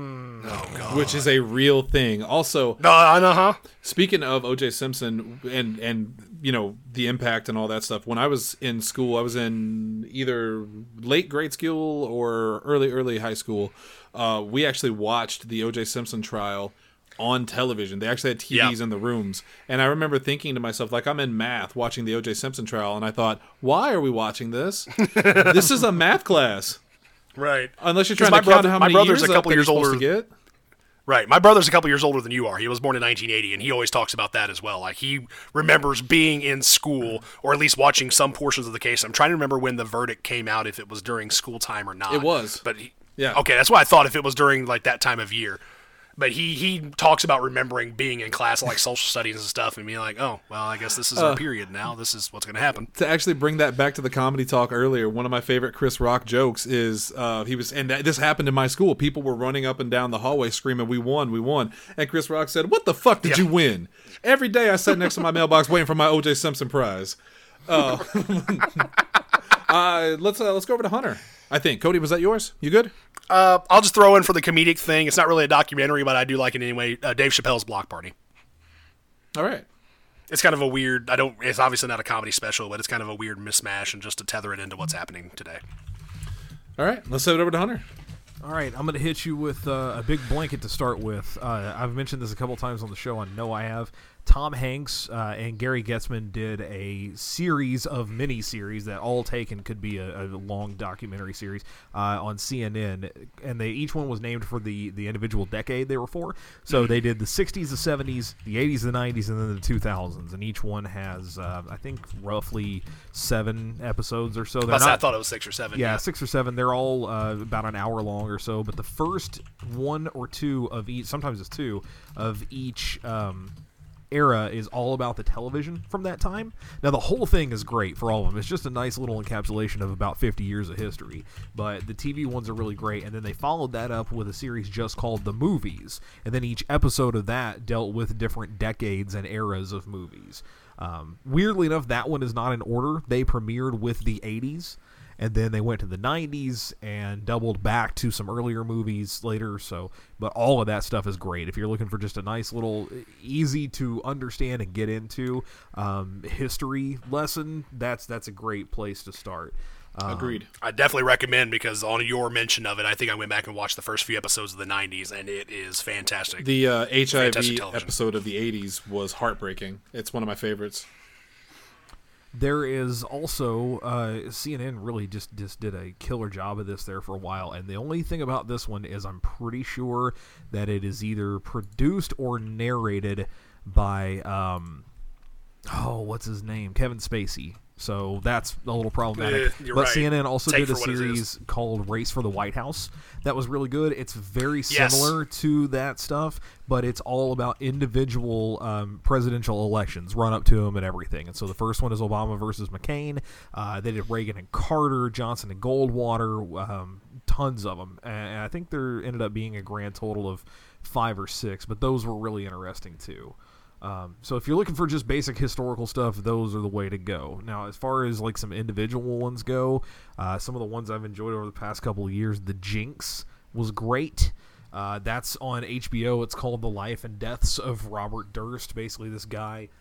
Speaker 2: Oh god.
Speaker 3: Which is a real thing. Also,
Speaker 2: No, uh huh.
Speaker 3: speaking of O J Simpson and and you know the impact and all that stuff, when I was in school, I was in either late grade school or early early high school. Uh, we actually watched the O J Simpson trial on television. They actually had T Vs
Speaker 2: Yeah.
Speaker 3: in the rooms, and I remember thinking to myself, like, I'm in math watching the O J Simpson trial, and I thought, why are we watching this? This is a math class.
Speaker 2: Right.
Speaker 3: Unless you're
Speaker 2: 'Cause
Speaker 3: trying
Speaker 2: my
Speaker 3: to count
Speaker 2: brother-
Speaker 3: how
Speaker 2: my
Speaker 3: many
Speaker 2: brother's
Speaker 3: years
Speaker 2: a
Speaker 3: up
Speaker 2: couple
Speaker 3: that you're
Speaker 2: years
Speaker 3: supposed
Speaker 2: older-
Speaker 3: to get.
Speaker 2: Right. My brother's a couple years older than you are. He was born in nineteen eighty, and he always talks about that as well. Like, he remembers being in school, or at least watching some portions of the case. I'm trying to remember when the verdict came out, if it was during school time or not.
Speaker 3: It was.
Speaker 2: But he,
Speaker 3: Yeah.
Speaker 2: Okay, that's why I thought if it was during like that time of year. But he, he talks about remembering being in class like social studies and stuff and being like, oh, well, I guess this is
Speaker 3: Uh,
Speaker 2: our period now. This is what's going to happen.
Speaker 3: To actually bring that back to the comedy talk earlier, one of my favorite Chris Rock jokes is uh, he was, and that, this happened in my school. People were running up and down the hallway screaming, "We won, we won!" And Chris Rock said, "What the fuck did
Speaker 2: Yeah.
Speaker 3: you win?" Every day I sat next to my mailbox waiting for my O J Simpson prize. Uh, uh, let's uh, let's go over to Hunter. I think Cody, was that yours? You good?
Speaker 2: Uh, I'll just throw in for the comedic thing. It's not really a documentary, but I do like it anyway. Uh, Dave Chappelle's Block Party.
Speaker 3: All right.
Speaker 2: It's kind of a weird. I don't. It's obviously not a comedy special, but it's kind of a weird mismatch, and just to tether it into what's happening today.
Speaker 3: All right. Let's send it over to Hunter.
Speaker 1: All right, I'm going to hit you with uh, a big blanket to start with. Uh, I've mentioned this a couple times on the show. I know I have. Tom Hanks uh, and Gary Getzman did a series of mini-series that all taken could be a, a long documentary series uh, on C N N, and they each one was named for the, the individual decade they were for. So they did the sixties, the seventies, the eighties, the nineties, and then the two thousands, and each one has, uh, I think, roughly seven episodes or so. They're
Speaker 2: Plus, I
Speaker 1: not-
Speaker 2: thought it was six or seven.
Speaker 1: yeah, six or seven. They're all uh, about an hour long or so. But the first one or two of each, sometimes it's two, of each um, era is all about the television from that time. Now, the whole thing is great for all of them. It's just a nice little encapsulation of about fifty years of history. But the T V ones are really great. And then they followed that up with a series just called The Movies. And then each episode of that dealt with different decades and eras of movies. Um, weirdly enough, that one is not in order. They premiered with the eighties. And then they went to the nineties and doubled back to some earlier movies later. So, but all of that stuff is great. If you're looking for just a nice little, easy to understand and get into um, history lesson, that's that's a great place to start. Um,
Speaker 3: Agreed.
Speaker 2: I definitely recommend because on your mention of it, I think I went back and watched the first few episodes of the nineties, and it is fantastic.
Speaker 3: The uh, H I
Speaker 2: Fantastic
Speaker 3: V
Speaker 2: television.
Speaker 3: episode of the eighties was heartbreaking. It's one of my favorites.
Speaker 1: There is also uh, C N N really just, just did a killer job of this there for a while, and the only thing about this one is I'm pretty sure that it is either produced or narrated by um, oh what's his name Kevin Spacey. So that's a little problematic.
Speaker 2: Eh, you're
Speaker 1: but
Speaker 2: right.
Speaker 1: C N N also
Speaker 2: Take
Speaker 1: did a
Speaker 2: for what it
Speaker 1: series called Race for the White House that was really good. It's very
Speaker 2: Yes.
Speaker 1: similar to that stuff, but it's all about individual um, presidential elections, run up to them and everything. And so the first one is Obama versus McCain. Uh, they did Reagan and Carter, Johnson and Goldwater, um, tons of them. And I think there ended up being a grand total of five or six, but those were really interesting too. Um, so if you're looking for just basic historical stuff, those are the way to go. Now, as far as like some individual ones go, uh, some of the ones I've enjoyed over the past couple of years, The Jinx was great. Uh, that's on H B O. It's called The Life and Deaths of Robert Durst. Basically, this guy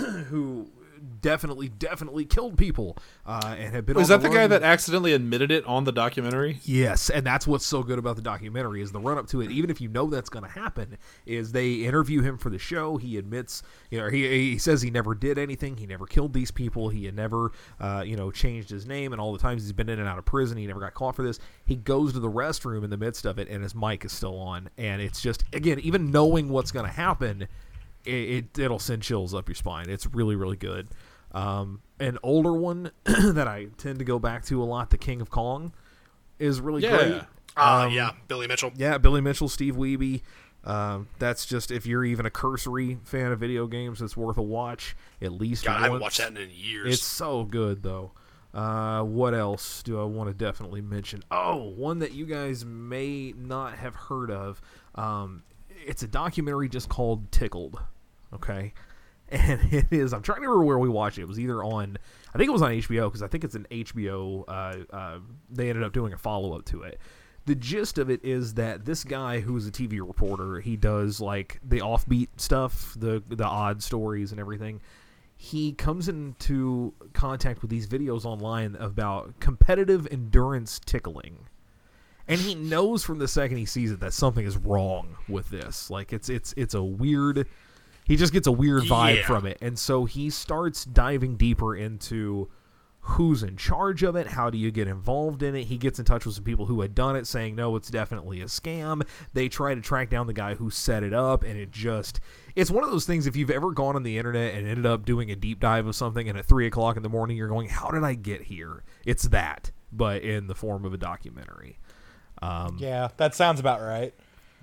Speaker 1: who definitely, definitely killed people uh, and had been.
Speaker 3: Is
Speaker 1: on
Speaker 3: that the guy
Speaker 1: run.
Speaker 3: that accidentally admitted it on the documentary?
Speaker 1: Yes, and that's what's so good about the documentary is the run up to it. Even if you know that's going to happen, is they interview him for the show. He admits, you know, he he says he never did anything. He never killed these people. He had never, uh, you know, changed his name. And all the times he's been in and out of prison, he never got caught for this. He goes to the restroom in the midst of it, and his mic is still on. And it's just, again, even knowing what's going to happen, it, it it'll send chills up your spine. It's really, really good. Um, an older one that I tend to go back to a lot, The King of Kong, is really
Speaker 3: Yeah.
Speaker 1: great.
Speaker 2: Ah,
Speaker 1: Um,
Speaker 2: yeah, Billy Mitchell.
Speaker 1: Yeah, Billy Mitchell, Steve Wiebe. Um, that's just, if you're even a cursory fan of video games, it's worth a watch at least
Speaker 2: God,
Speaker 1: once.
Speaker 2: I haven't watched that in years.
Speaker 1: It's so good, though. Uh, what else do I want to definitely mention? Oh, one that you guys may not have heard of. Um, it's a documentary just called Tickled. Okay. And it is, I'm trying to remember where we watched it. It was either on, I think it was on H B O, because I think it's an H B O, uh, uh, they ended up doing a follow-up to it. The gist of it is that this guy who's a T V reporter, he does like the offbeat stuff, the the odd stories and everything. He comes into contact with these videos online about competitive endurance tickling. And he knows from the second he sees it that something is wrong with this. Like it's it's it's a weird, he just gets a weird vibe
Speaker 2: Yeah.
Speaker 1: from it. And so he starts diving deeper into who's in charge of it, how do you get involved in it. He gets in touch with some people who had done it, saying, no, it's definitely a scam. They try to track down the guy who set it up, and it just, it's one of those things, if you've ever gone on the internet and ended up doing a deep dive of something, and at three o'clock in the morning you're going, how did I get here? It's that, but in the form of a documentary.
Speaker 5: Yeah, that sounds about right.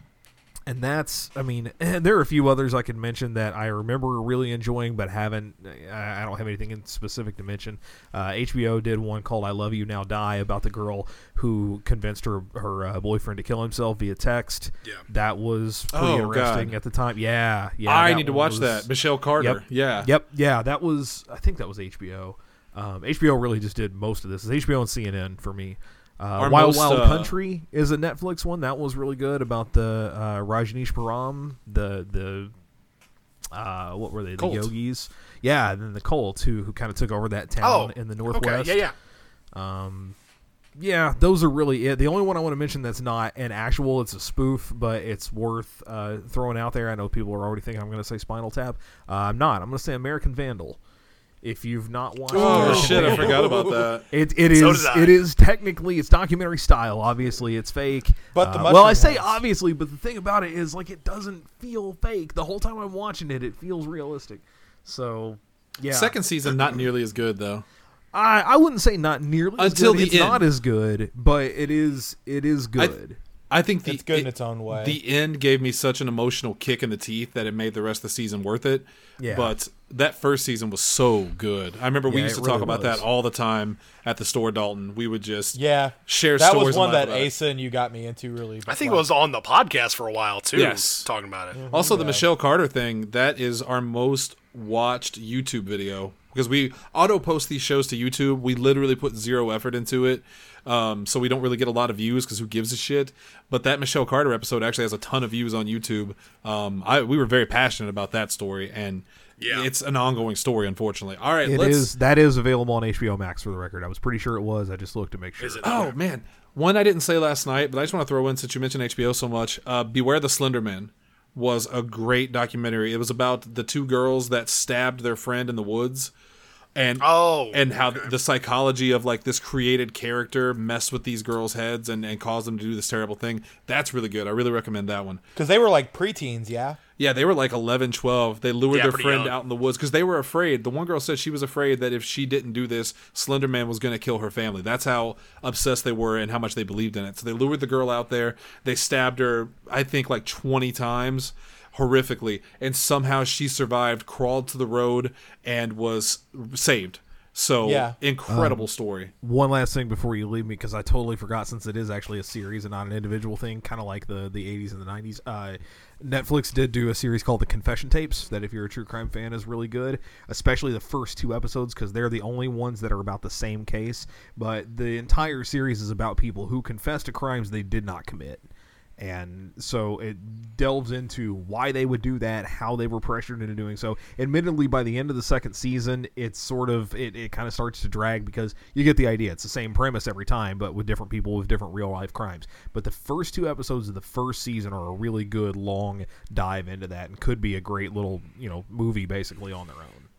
Speaker 1: And that's, I mean, there are a few others I could mention that I remember really enjoying, but haven't, I don't have anything in specific to mention. Uh, H B O did one called I Love You Now Die about the girl who convinced her her uh, boyfriend to kill himself via text.
Speaker 2: Yeah.
Speaker 1: That was pretty
Speaker 3: Oh,
Speaker 1: interesting
Speaker 3: God.
Speaker 1: at the time. Yeah, yeah.
Speaker 3: I
Speaker 1: that
Speaker 3: need to
Speaker 1: one
Speaker 3: watch
Speaker 1: was-
Speaker 3: that. Michelle Carter.
Speaker 1: Yep.
Speaker 3: Yeah.
Speaker 1: Yep, yeah, that was, I think that was H B O. Um, H B O really just did most of this. It's H B O and C N N for me. Uh,
Speaker 3: Our
Speaker 1: Wild
Speaker 3: most,
Speaker 1: Wild
Speaker 3: uh,
Speaker 1: Country is a Netflix one that was really good about the uh, Rajneesh Param, the the uh, what were they, the
Speaker 3: Cult.
Speaker 1: Yogis? Yeah, and then the Cult who who kind of took over that town
Speaker 2: Oh,
Speaker 1: in the
Speaker 2: Okay,
Speaker 1: northwest.
Speaker 2: yeah, yeah.
Speaker 1: Um, yeah, those are really it. The only one I want to mention that's not an actual, it's a spoof, but it's worth uh, throwing out there. I know people are already thinking I'm going to say Spinal Tap. Uh, I'm not. I'm going to say American Vandal. If you've not watched,
Speaker 3: Oh
Speaker 1: American
Speaker 3: shit! I
Speaker 1: Vandal,
Speaker 3: forgot about that.
Speaker 1: It it
Speaker 2: So
Speaker 1: is
Speaker 2: did I.
Speaker 1: it is technically it's documentary style. Obviously, it's fake.
Speaker 5: But the
Speaker 1: Uh, well, I
Speaker 5: mushroom
Speaker 1: say
Speaker 5: heads.
Speaker 1: obviously, but the thing about it is like it doesn't feel fake. The whole time I'm watching it, it feels realistic. So yeah,
Speaker 3: Second season not nearly as good though.
Speaker 1: I I wouldn't say not nearly as
Speaker 3: Until
Speaker 1: good.
Speaker 3: the
Speaker 1: It's
Speaker 3: end.
Speaker 1: not as good, but it is it is good.
Speaker 3: I think the,
Speaker 5: It's good in
Speaker 3: it-
Speaker 5: its own way.
Speaker 3: The end gave me such an emotional kick in the teeth that it made the rest of the season worth it.
Speaker 1: Yeah.
Speaker 3: But that first season was so good. I remember we
Speaker 1: Yeah,
Speaker 3: used to
Speaker 1: it
Speaker 3: talk
Speaker 1: really
Speaker 3: about
Speaker 1: was.
Speaker 3: that all the time at the store, Dalton. We would just
Speaker 5: yeah,
Speaker 3: share
Speaker 5: that
Speaker 3: stories
Speaker 5: was
Speaker 3: and
Speaker 5: one
Speaker 3: laugh
Speaker 5: that
Speaker 3: about it.
Speaker 5: Asa and you got me into really.
Speaker 2: I think
Speaker 5: like-
Speaker 2: it was on the podcast for a while too.
Speaker 3: Yes.
Speaker 2: talking about it.
Speaker 3: Also, the
Speaker 5: Yeah.
Speaker 3: Michelle Carter thing, that is our most watched YouTube video. Because we auto post these shows to YouTube. We literally put zero effort into it. Um, so we don't really get a lot of views because who gives a shit? But that Michelle Carter episode actually has a ton of views on YouTube. Um, I, we were very passionate about that story. And
Speaker 2: Yeah.
Speaker 3: it's an ongoing story, unfortunately. All right,
Speaker 1: It
Speaker 3: let's.
Speaker 1: is that is available on H B O Max for the record. I was pretty sure it was. I just looked to make sure.
Speaker 2: Is it?
Speaker 3: Oh, man. One I didn't say last night, but I just want to throw in since you mentioned H B O so much. Uh, Beware the Slender Man was a great documentary. It was about the two girls that stabbed their friend in the woods. And
Speaker 2: Oh,
Speaker 3: and how
Speaker 2: okay.
Speaker 3: the psychology of like this created character messed with these girls' heads and, and caused them to do this terrible thing. That's really good. I really recommend that one.
Speaker 5: because they were like preteens, yeah.
Speaker 3: Yeah, they were like eleven, twelve. They lured
Speaker 2: Yeah,
Speaker 3: their
Speaker 2: pretty
Speaker 3: friend
Speaker 2: young.
Speaker 3: out in the woods because they were afraid. The one girl said she was afraid that if she didn't do this, Slender Man was going to kill her family. That's how obsessed they were and how much they believed in it. So they lured the girl out there. They stabbed her, I think, like twenty times, horrifically. And somehow she survived, crawled to the road, and was saved. So,
Speaker 5: Yeah.
Speaker 3: incredible story.
Speaker 1: One last thing before you leave me, because I totally forgot, since it is actually a series and not an individual thing, kind of like the, the eighties and the nineties. Uh, Netflix did do a series called The Confession Tapes that, if you're a true crime fan, is really good, especially the first two episodes, because they're the only ones that are about the same case. But the entire series is about people who confess to crimes they did not commit. And so it delves into why they would do that, how they were pressured into doing so. Admittedly, by the end of the second season, it's sort of, it, it kind of starts to drag because you get the idea. It's the same premise every time, but with different people with different real life crimes. But the first two episodes of the first season are a really good long dive into that and could be a great little, you know, movie basically on their own.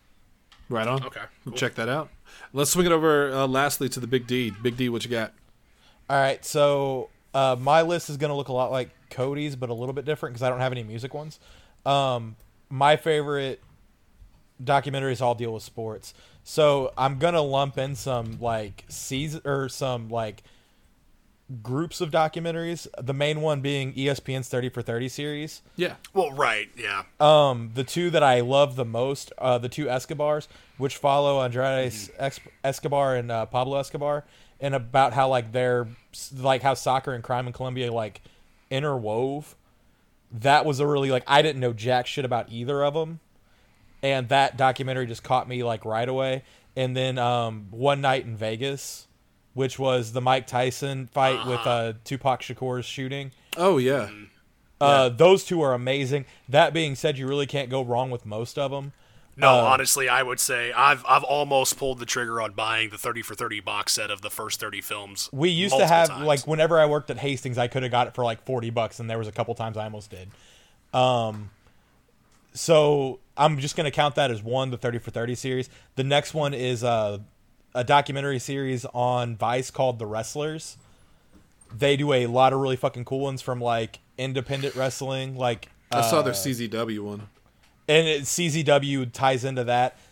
Speaker 3: Right on.
Speaker 2: Okay,
Speaker 3: We'll
Speaker 2: cool.
Speaker 3: check that out. Let's swing it over uh, lastly to the Big D. Big D, what you got?
Speaker 5: All right, so uh, my list is going to look a lot like Cody's, but a little bit different because I don't have any music ones. Um, my favorite documentaries all deal with sports, so I'm gonna lump in some like season or some like groups of documentaries. The main one being E S P N's thirty for thirty series.
Speaker 3: Yeah.
Speaker 2: Well, right, yeah.
Speaker 5: Um, the two that I love the most, uh, the two Escobars, which follow Andres Ex- Escobar and uh, Pablo Escobar, and about how like they're like how soccer and crime in Colombia like interwove. That was a really like I didn't know jack shit about either of them, and that documentary just caught me like right away. And then um, One Night in Vegas, which was the Mike Tyson fight with uh, Tupac Shakur's shooting.
Speaker 3: Oh, yeah.
Speaker 5: Uh, those two are amazing. That being said, you really can't go wrong with most of them.
Speaker 2: No,
Speaker 5: Uh,
Speaker 2: honestly, I would say I've I've almost pulled the trigger on buying the thirty for thirty box set of the first thirty films.
Speaker 5: We used to
Speaker 2: multiple
Speaker 5: have
Speaker 2: times.
Speaker 5: like whenever I worked at Hastings, I could have got it for like forty bucks, and there was a couple times I almost did. Um, so I'm just gonna count that as one, the thirty for thirty series. The next one is uh, a documentary series on Vice called The Wrestlers. They do a lot of really fucking cool ones from like independent wrestling, like
Speaker 3: I saw their
Speaker 5: uh,
Speaker 3: C Z W one.
Speaker 5: and it, C Z W ties into that.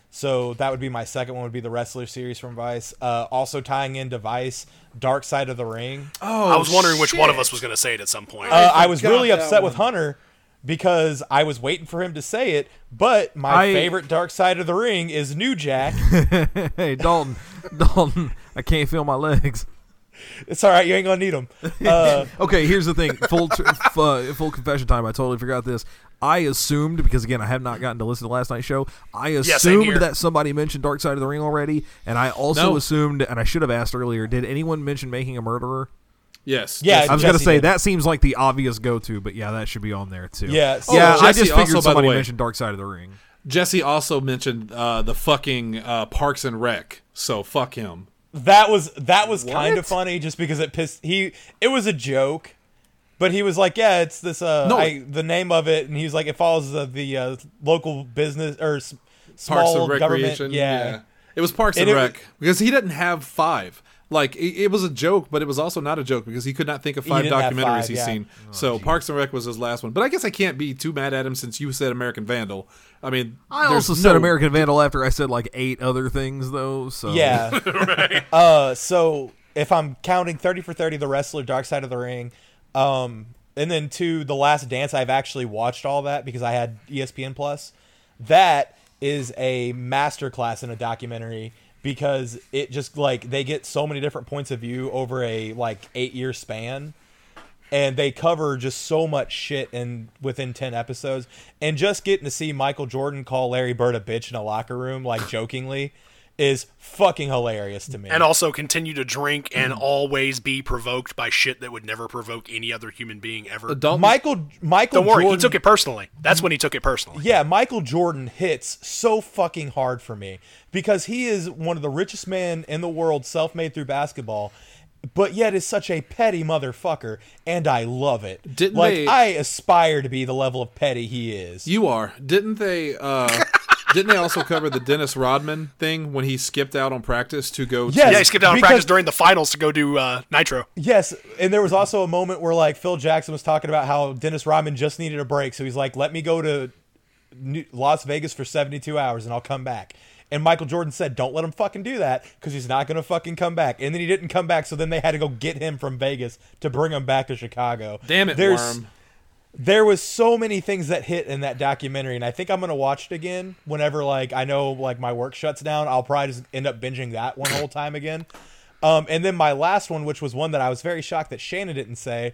Speaker 5: So that would be my second one. Would be the Wrestler series from Vice. Uh, also tying into Vice, Dark Side of the Ring.
Speaker 3: Oh,
Speaker 2: I was wondering which one of
Speaker 3: shit.
Speaker 2: us was going to say it at some point.
Speaker 5: Uh, I was
Speaker 3: forgot
Speaker 5: really
Speaker 3: that
Speaker 5: upset
Speaker 3: one.
Speaker 5: with Hunter because I was waiting for him to say it. But my
Speaker 1: I-
Speaker 5: favorite Dark Side of the Ring is New Jack.
Speaker 1: Hey, Dalton, Dalton, I can't feel my legs.
Speaker 5: It's all right. You ain't gonna need them. Uh,
Speaker 1: Okay, here's the thing. Full tr- f- uh, full confession time. I totally forgot this. I assumed, because again, I have not gotten to listen to last night's show. I
Speaker 2: same
Speaker 1: assumed
Speaker 2: here.
Speaker 1: that somebody mentioned Dark Side of the Ring already, and I also
Speaker 3: No.
Speaker 1: assumed, and I should have asked earlier, did anyone mention Making a Murderer?
Speaker 3: Yes.
Speaker 5: Yeah,
Speaker 3: Jesse-
Speaker 1: I was gonna
Speaker 5: Jesse
Speaker 1: say
Speaker 5: did.
Speaker 1: that seems like the obvious go-to, but yeah, that should be on there too.
Speaker 5: Yeah, so-
Speaker 1: yeah. I
Speaker 3: Jesse
Speaker 1: just
Speaker 3: also,
Speaker 1: figured
Speaker 3: by the
Speaker 1: somebody
Speaker 3: way-
Speaker 1: mentioned Dark Side of the Ring.
Speaker 3: Jesse also mentioned uh, the fucking uh, Parks and Rec, so fuck him.
Speaker 5: that was that was kind of
Speaker 3: What?
Speaker 5: funny, just because it pissed he. It was a joke, but he was like, "Yeah, it's this." Uh,
Speaker 3: No.
Speaker 5: I, the name of it, and he was like, "It follows the, the uh, local business or s-
Speaker 3: Parks
Speaker 5: small
Speaker 3: and
Speaker 5: government."
Speaker 3: Recreation.
Speaker 5: Yeah.
Speaker 3: It was Parks
Speaker 5: And
Speaker 3: and,
Speaker 5: it
Speaker 3: Rec because he didn't have five. Like it, it was a joke, but it was also not a joke because he could not think of five
Speaker 5: didn't have
Speaker 3: documentaries
Speaker 5: five,
Speaker 3: he's
Speaker 5: yeah.
Speaker 3: seen. so Parks and Rec was his last one. But I guess I can't be too mad at him since you said American Vandal. I mean,
Speaker 1: I
Speaker 3: there's
Speaker 1: also said
Speaker 3: no-
Speaker 1: American Vandal after I said like eight other things though. So
Speaker 5: Yeah. Uh, so if I'm counting thirty for thirty, The Wrestler, Dark Side of the Ring, um, and then to The Last Dance, I've actually watched all that because I had E S P N Plus. That is a masterclass in a documentary because it just like they get so many different points of view over a like eight year span. And they cover just so much shit in within ten episodes. And just getting to see Michael Jordan call Larry Bird a bitch in a locker room, like jokingly, is fucking hilarious to me.
Speaker 2: and also continue to drink and
Speaker 3: Mm.
Speaker 2: always be provoked by shit that would never provoke any other human being ever.
Speaker 3: Adult
Speaker 5: Michael Michael
Speaker 2: Don't worry,
Speaker 5: Jordan,
Speaker 2: he took it personally. That's when he took it personally.
Speaker 5: Yeah, Michael Jordan hits so fucking hard for me because he is one of the richest men in the world, self-made through basketball, but yet is such a petty motherfucker, and I love it.
Speaker 3: Didn't
Speaker 5: like
Speaker 3: they-
Speaker 5: I aspire to be the level of petty he is.
Speaker 3: You are. Didn't they? Uh, didn't they also cover the Dennis Rodman thing when he skipped out on practice to go?
Speaker 5: Yes.
Speaker 3: To,
Speaker 2: Yeah, he skipped out of
Speaker 5: Because-
Speaker 2: practice during the finals to go do uh, Nitro.
Speaker 5: Yes, and there was also a moment where like Phil Jackson was talking about how Dennis Rodman just needed a break, so he's like, "Let me go to New- Las Vegas for seventy-two hours and I'll come back." And Michael Jordan said, "Don't let him fucking do that because he's not going to fucking come back." And then he didn't come back, so then they had to go get him from Vegas to bring him back to Chicago.
Speaker 3: Damn it,
Speaker 5: There's,
Speaker 3: Worm.
Speaker 5: There was so many things that hit in that documentary, and I think I'm going to watch it again whenever like I know like my work shuts down. I'll probably just end up binging that one whole time again. Um, and then my last one, which was one that I was very shocked that Shannon didn't say,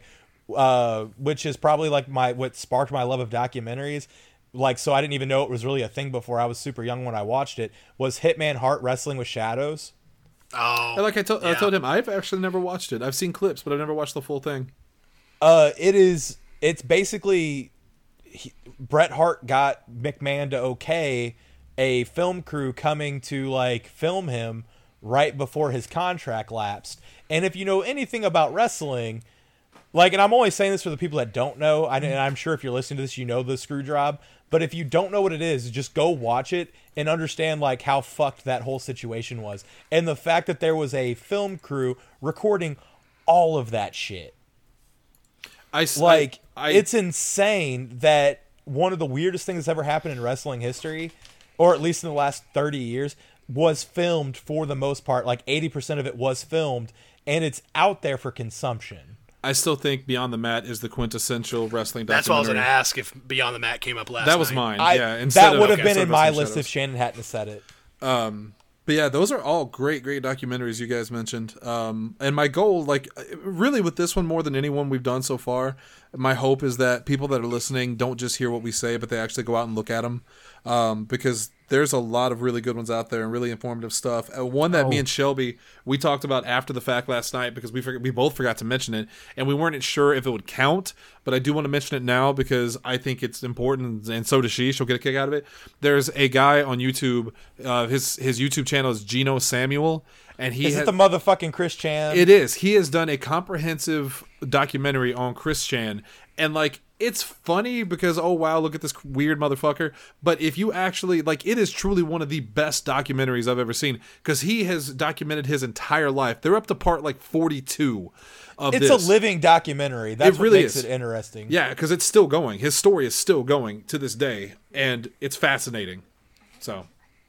Speaker 5: uh, which is probably like my what sparked my love of documentaries. Like, so I didn't even know it was really a thing before I was super young when I watched it. Was Hitman Hart Wrestling with Shadows?
Speaker 2: Oh,
Speaker 3: Like I, told I
Speaker 2: yeah.
Speaker 3: told him, I've actually never watched it. I've seen clips, but I've never watched the full thing.
Speaker 5: Uh, it is. It's basically he, Bret Hart got McMahon to okay a film crew coming to like film him right before his contract lapsed. And if you know anything about wrestling, like, and I'm always saying this for the people that don't know, I, and I'm sure if you're listening to this, you know the screw job. But if you don't know what it is, just go watch it and understand like how fucked that whole situation was, and the fact that there was a film crew recording all of that shit.
Speaker 3: I s-
Speaker 5: Like,
Speaker 3: I, I,
Speaker 5: it's insane that one of the weirdest things that's ever happened in wrestling history, or at least in the last thirty years, was filmed for the most part. Like eighty percent of it was filmed, and it's out there for consumption.
Speaker 3: I still think Beyond the Mat is the quintessential wrestling documentary.
Speaker 2: That's what I was going to ask if Beyond the Mat came up last
Speaker 3: That was
Speaker 2: night.
Speaker 3: mine.
Speaker 5: I,
Speaker 3: yeah, instead
Speaker 5: that
Speaker 3: of-
Speaker 5: would have
Speaker 3: okay,
Speaker 5: been
Speaker 3: instead
Speaker 5: in
Speaker 3: of
Speaker 5: my
Speaker 3: Wrestling
Speaker 5: list
Speaker 3: Shadows.
Speaker 5: if Shannon hadn't said it.
Speaker 3: But yeah, those are all great, great documentaries you guys mentioned. Um, and my goal, like, really with this one more than anyone we've done so far, my hope is that people that are listening don't just hear what we say, but they actually go out and look at them. Um, because there's a lot of really good ones out there and really informative stuff. Uh, one that me and Shelby, we talked about after the fact last night because we forgot, we both forgot to mention it, and we weren't sure if it would count, but I do want to mention it now because I think it's important, and so does she. She'll get a kick out of it. There's a guy on YouTube, uh, his his YouTube channel is Gino Samuel, and he
Speaker 5: Is
Speaker 3: ha-
Speaker 5: it the motherfucking Chris Chan?
Speaker 3: it is. He has done a comprehensive documentary on Chris Chan, and like it's funny because oh wow, look at this weird motherfucker. But if you actually like, it is truly one of the best documentaries I've ever seen because he has documented his entire life. They're up to part like forty-two of
Speaker 5: It's
Speaker 3: this.
Speaker 5: a living documentary. That's
Speaker 3: It really
Speaker 5: what makes
Speaker 3: is.
Speaker 5: it interesting.
Speaker 3: Yeah, because it's still going. His story is still going to this day, and it's fascinating. So.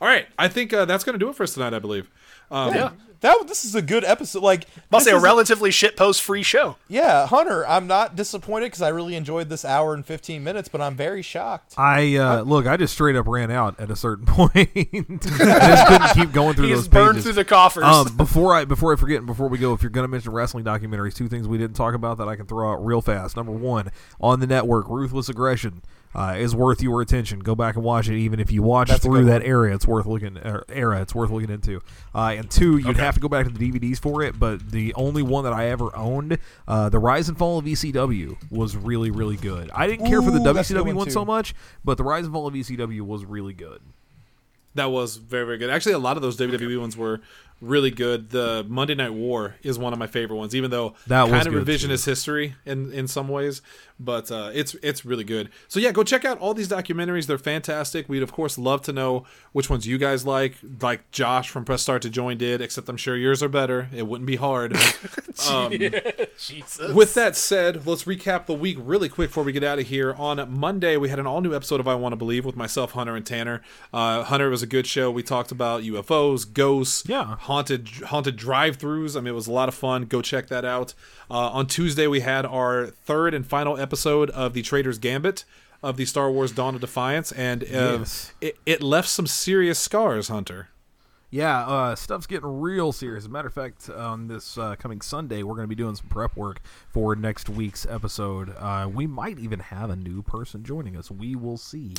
Speaker 3: All right, I think uh, that's going to do it for us tonight, I believe. Um,
Speaker 6: Yeah. That this is a good episode. Like,
Speaker 2: Must
Speaker 6: this
Speaker 2: say a
Speaker 6: is-
Speaker 2: relatively shitpost free show.
Speaker 6: Yeah, Hunter, I'm not disappointed because I really enjoyed this hour and fifteen minutes, but I'm very shocked.
Speaker 1: I uh, look. I just straight up ran out at a certain point. I just couldn't keep going through
Speaker 2: He's
Speaker 1: those
Speaker 2: burned
Speaker 1: pages.
Speaker 2: through the coffers.
Speaker 1: Um, before I before I forget, and before we go, if you're going to mention wrestling documentaries, two things we didn't talk about that I can throw out real fast. Number one, on the network, Ruthless Aggression uh, is worth your attention. Go back and watch it, even if you watch
Speaker 6: That's a
Speaker 1: through
Speaker 6: good
Speaker 1: that
Speaker 6: one.
Speaker 1: area. It's worth looking er, era. It's worth looking into. Uh, and two, you'd
Speaker 2: Okay.
Speaker 1: have to go back to the D V Ds for it. But the only one that I ever owned, uh, the Rise and Fall of E C W, was really really good. I didn't care for the
Speaker 6: Ooh,
Speaker 1: W
Speaker 6: that's
Speaker 1: C
Speaker 6: a good
Speaker 1: W
Speaker 6: one,
Speaker 1: one so
Speaker 6: too.
Speaker 1: much, but the Rise and Fall of E C W was really good.
Speaker 3: That was very, very good. Actually, a lot of those W W E ones were really good. The Monday Night War is one of my favorite ones, even though
Speaker 1: That was
Speaker 3: kind of
Speaker 1: good,
Speaker 3: revisionist history in, in some ways, but uh, it's it's really good. So yeah, go check out all these documentaries. They're fantastic. We'd of course love to know which ones you guys like, like Josh from Press Start to Join did. Except I'm sure yours are better. It wouldn't be hard. um,
Speaker 2: Jesus.
Speaker 3: With that said, let's recap the week really quick before we get out of here. On Monday, we had an all-new episode of I Want to Believe with myself, Hunter, and Tanner. Uh, Hunter, was a good show. We talked about U F Os, ghosts,
Speaker 1: Yeah.
Speaker 3: haunted haunted drive-thrus. I mean, it was a lot of fun. Go check that out. Uh, on Tuesday, we had our third and final episode of the Traitor's Gambit of the Star Wars Dawn of Defiance, and uh,
Speaker 1: Yes.
Speaker 3: it, it left some serious scars, Hunter.
Speaker 1: Yeah, uh, stuff's getting real serious. As a matter of fact, on this uh, coming Sunday, we're going to be doing some prep work for next week's episode. Uh, we might even have a new person joining us. We will see.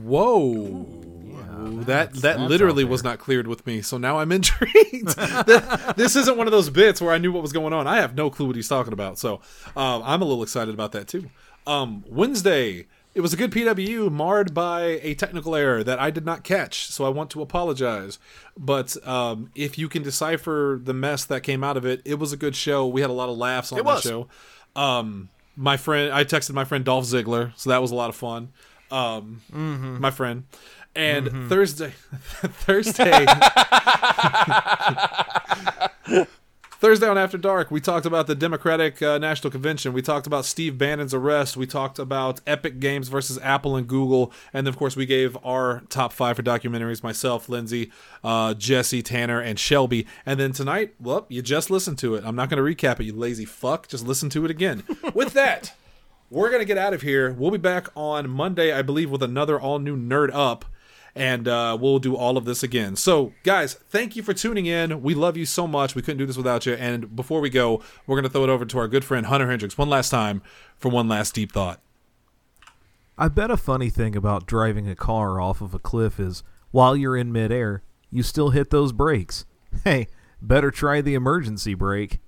Speaker 3: Whoa. that
Speaker 1: that's-
Speaker 3: that
Speaker 1: that's
Speaker 3: literally
Speaker 1: out
Speaker 3: was
Speaker 1: there.
Speaker 3: not cleared with me, so now I'm intrigued. That- this isn't one of those bits where I knew what was going on. I have no clue what he's talking about, so um, I'm a little excited about that too. Um, Wednesday, it was a good P W marred by a technical error that I did not catch, so I want to apologize. But um, if you can decipher the mess that came out of it, it was a good show. We had a lot of laughs on
Speaker 2: It
Speaker 3: that
Speaker 2: was.
Speaker 3: show. Um, my friend, I texted my friend Dolph Ziggler, so that was a lot of fun. Um, my friend. And Thursday, Thursday, Thursday on After Dark, we talked about the Democratic uh, National Convention. We talked about Steve Bannon's arrest. We talked about Epic Games versus Apple and Google. And, of course, we gave our top five for documentaries, myself, Lindsay, uh, Jesse, Tanner, and Shelby. And then tonight, well, you just listened to it. I'm not going to recap it, you lazy fuck. Just listen to it again. With that, we're going to get out of here. We'll be back on Monday, I believe, with another all-new Nerd Up. And uh, we'll do all of this again. So, guys, thank you for tuning in. We love you so much. We couldn't do this without you. And before we go, we're going to throw it over to our good friend Hunter Hendricks one last time for one last deep thought.
Speaker 1: I bet a funny thing about driving a car off of a cliff is while you're in midair, you still hit those brakes. Hey, better try the emergency brake.